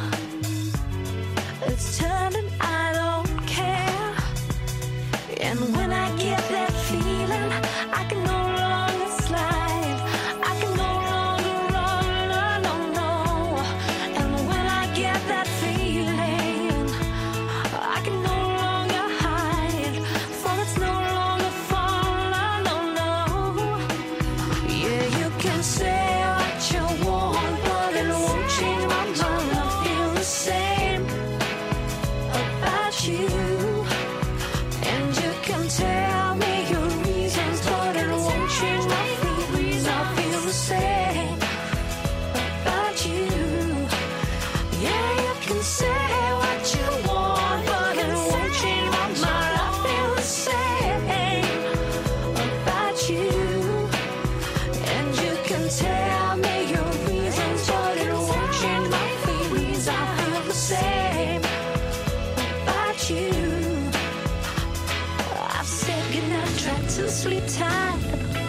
It's turning, I don't care. And when I get that feeling, I can no longer slide, I can no longer run, no, no. And when I get that feeling, I can no longer hide, for it's no longer fun, no, no. Yeah, you can say what you want, but it won't change my mind. I feel the same about you, and you can tell me your reasons, but it won't change my feelings. I feel the same about you. Yeah, you can say what you want, but it won't change my mind. I feel the same about you, and you can tell me your reasons, but it won't change my feelings. I feel the same about you. I've said goodnight, tried to sleep tight.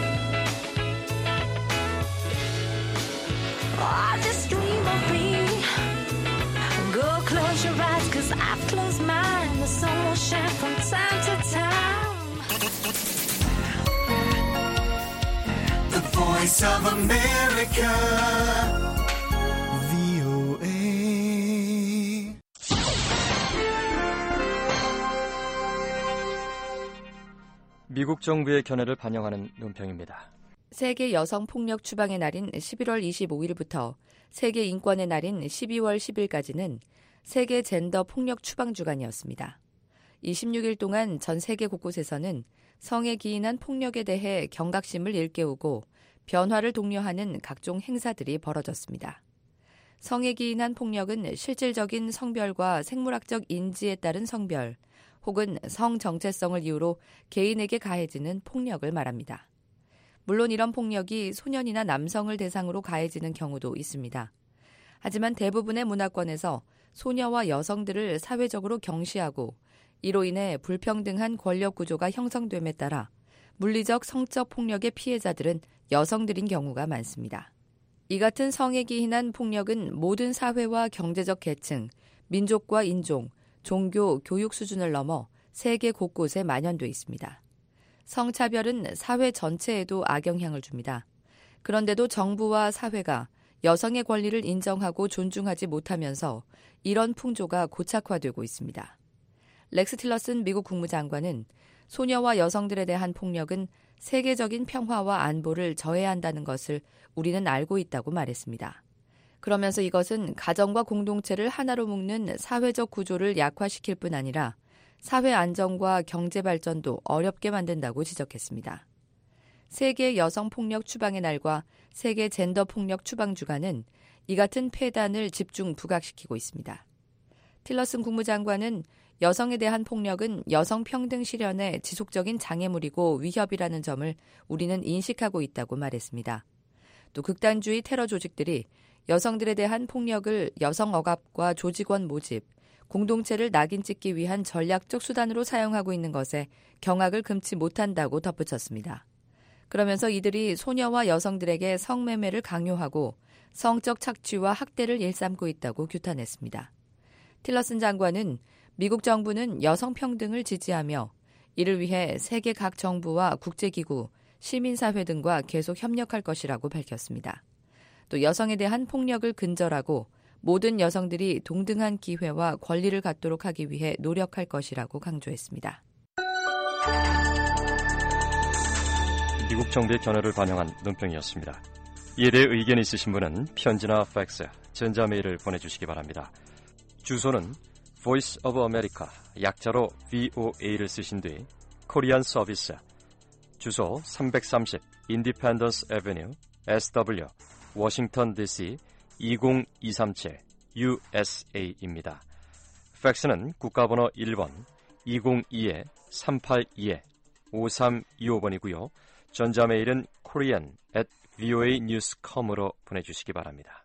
Oh, just dream of me. Go close your eyes, 'cause I've closed mine. The sun will shine from time to time. The voice of America. VOA. 미국 정부의 견해를 반영하는 논평입니다. 세계 여성 폭력 추방의 날인 11월 25일부터 세계 인권의 날인 12월 10일까지는 세계 젠더 폭력 추방 주간이었습니다. 26일 동안 전 세계 곳곳에서는 성에 기인한 폭력에 대해 경각심을 일깨우고 변화를 독려하는 각종 행사들이 벌어졌습니다. 성에 기인한 폭력은 실질적인 성별과 생물학적 인지에 따른 성별, 혹은 성 정체성을 이유로 개인에게 가해지는 폭력을 말합니다. 물론 이런 폭력이 소년이나 남성을 대상으로 가해지는 경우도 있습니다. 하지만 대부분의 문화권에서 소녀와 여성들을 사회적으로 경시하고 이로 인해 불평등한 권력 구조가 형성됨에 따라 물리적 성적 폭력의 피해자들은 여성들인 경우가 많습니다. 이 같은 성에 기인한 폭력은 모든 사회와 경제적 계층, 민족과 인종, 종교, 교육 수준을 넘어 세계 곳곳에 만연돼 있습니다. 성차별은 사회 전체에도 악영향을 줍니다. 그런데도 정부와 사회가 여성의 권리를 인정하고 존중하지 못하면서 이런 풍조가 고착화되고 있습니다. 렉스 틸러슨 미국 국무장관은 소녀와 여성들에 대한 폭력은 세계적인 평화와 안보를 저해야 한다는 것을 우리는 알고 있다고 말했습니다. 그러면서 이것은 가정과 공동체를 하나로 묶는 사회적 구조를 약화시킬 뿐 아니라 사회 안정과 경제 발전도 어렵게 만든다고 지적했습니다. 세계 여성폭력 추방의 날과 세계 젠더폭력 추방 주간은 이 같은 폐단을 집중 부각시키고 있습니다. 틸러슨 국무장관은 여성에 대한 폭력은 여성 평등 실현의 지속적인 장애물이고 위협이라는 점을 우리는 인식하고 있다고 말했습니다. 또 극단주의 테러 조직들이 여성들에 대한 폭력을 여성 억압과 조직원 모집, 공동체를 낙인 찍기 위한 전략적 수단으로 사용하고 있는 것에 경악을 금치 못한다고 덧붙였습니다. 그러면서 이들이 소녀와 여성들에게 성매매를 강요하고 성적 착취와 학대를 일삼고 있다고 규탄했습니다. 틸러슨 장관은 미국 정부는 여성 평등을 지지하며 이를 위해 세계 각 정부와 국제기구, 시민사회 등과 계속 협력할 것이라고 밝혔습니다. 또 여성에 대한 폭력을 근절하고 모든 여성들이 동등한 기회와 권리를 갖도록 하기 위해 노력할 것이라고 강조했습니다. 미국 정부의 견해를 반영한 논평이었습니다. 이에 대해 의견 있으신 분은 편지나 팩스, 전자메일을 보내주시기 바랍니다. 주소는 Voice of America, 약자로 VOA를 쓰신 뒤 코리안 서비스, 주소 330 Independence Avenue, SW, 워싱턴 DC 20237 USA입니다. 팩스는 국가번호 1번 202-382-5325번이고요. 전자메일은 korean@voanews.com으로 보내주시기 바랍니다.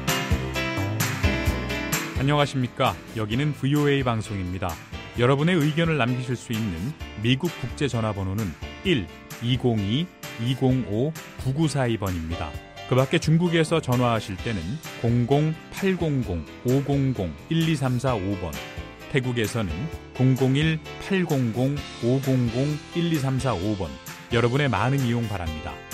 안녕하십니까. 여기는 VOA 방송입니다. 여러분의 의견을 남기실 수 있는 미국 국제전화번호는 1-202-205-9942번입니다. 그 밖에 중국에서 전화하실 때는 00800-500-12345번, 태국에서는 001-800-500-12345번, 여러분의 많은 이용 바랍니다.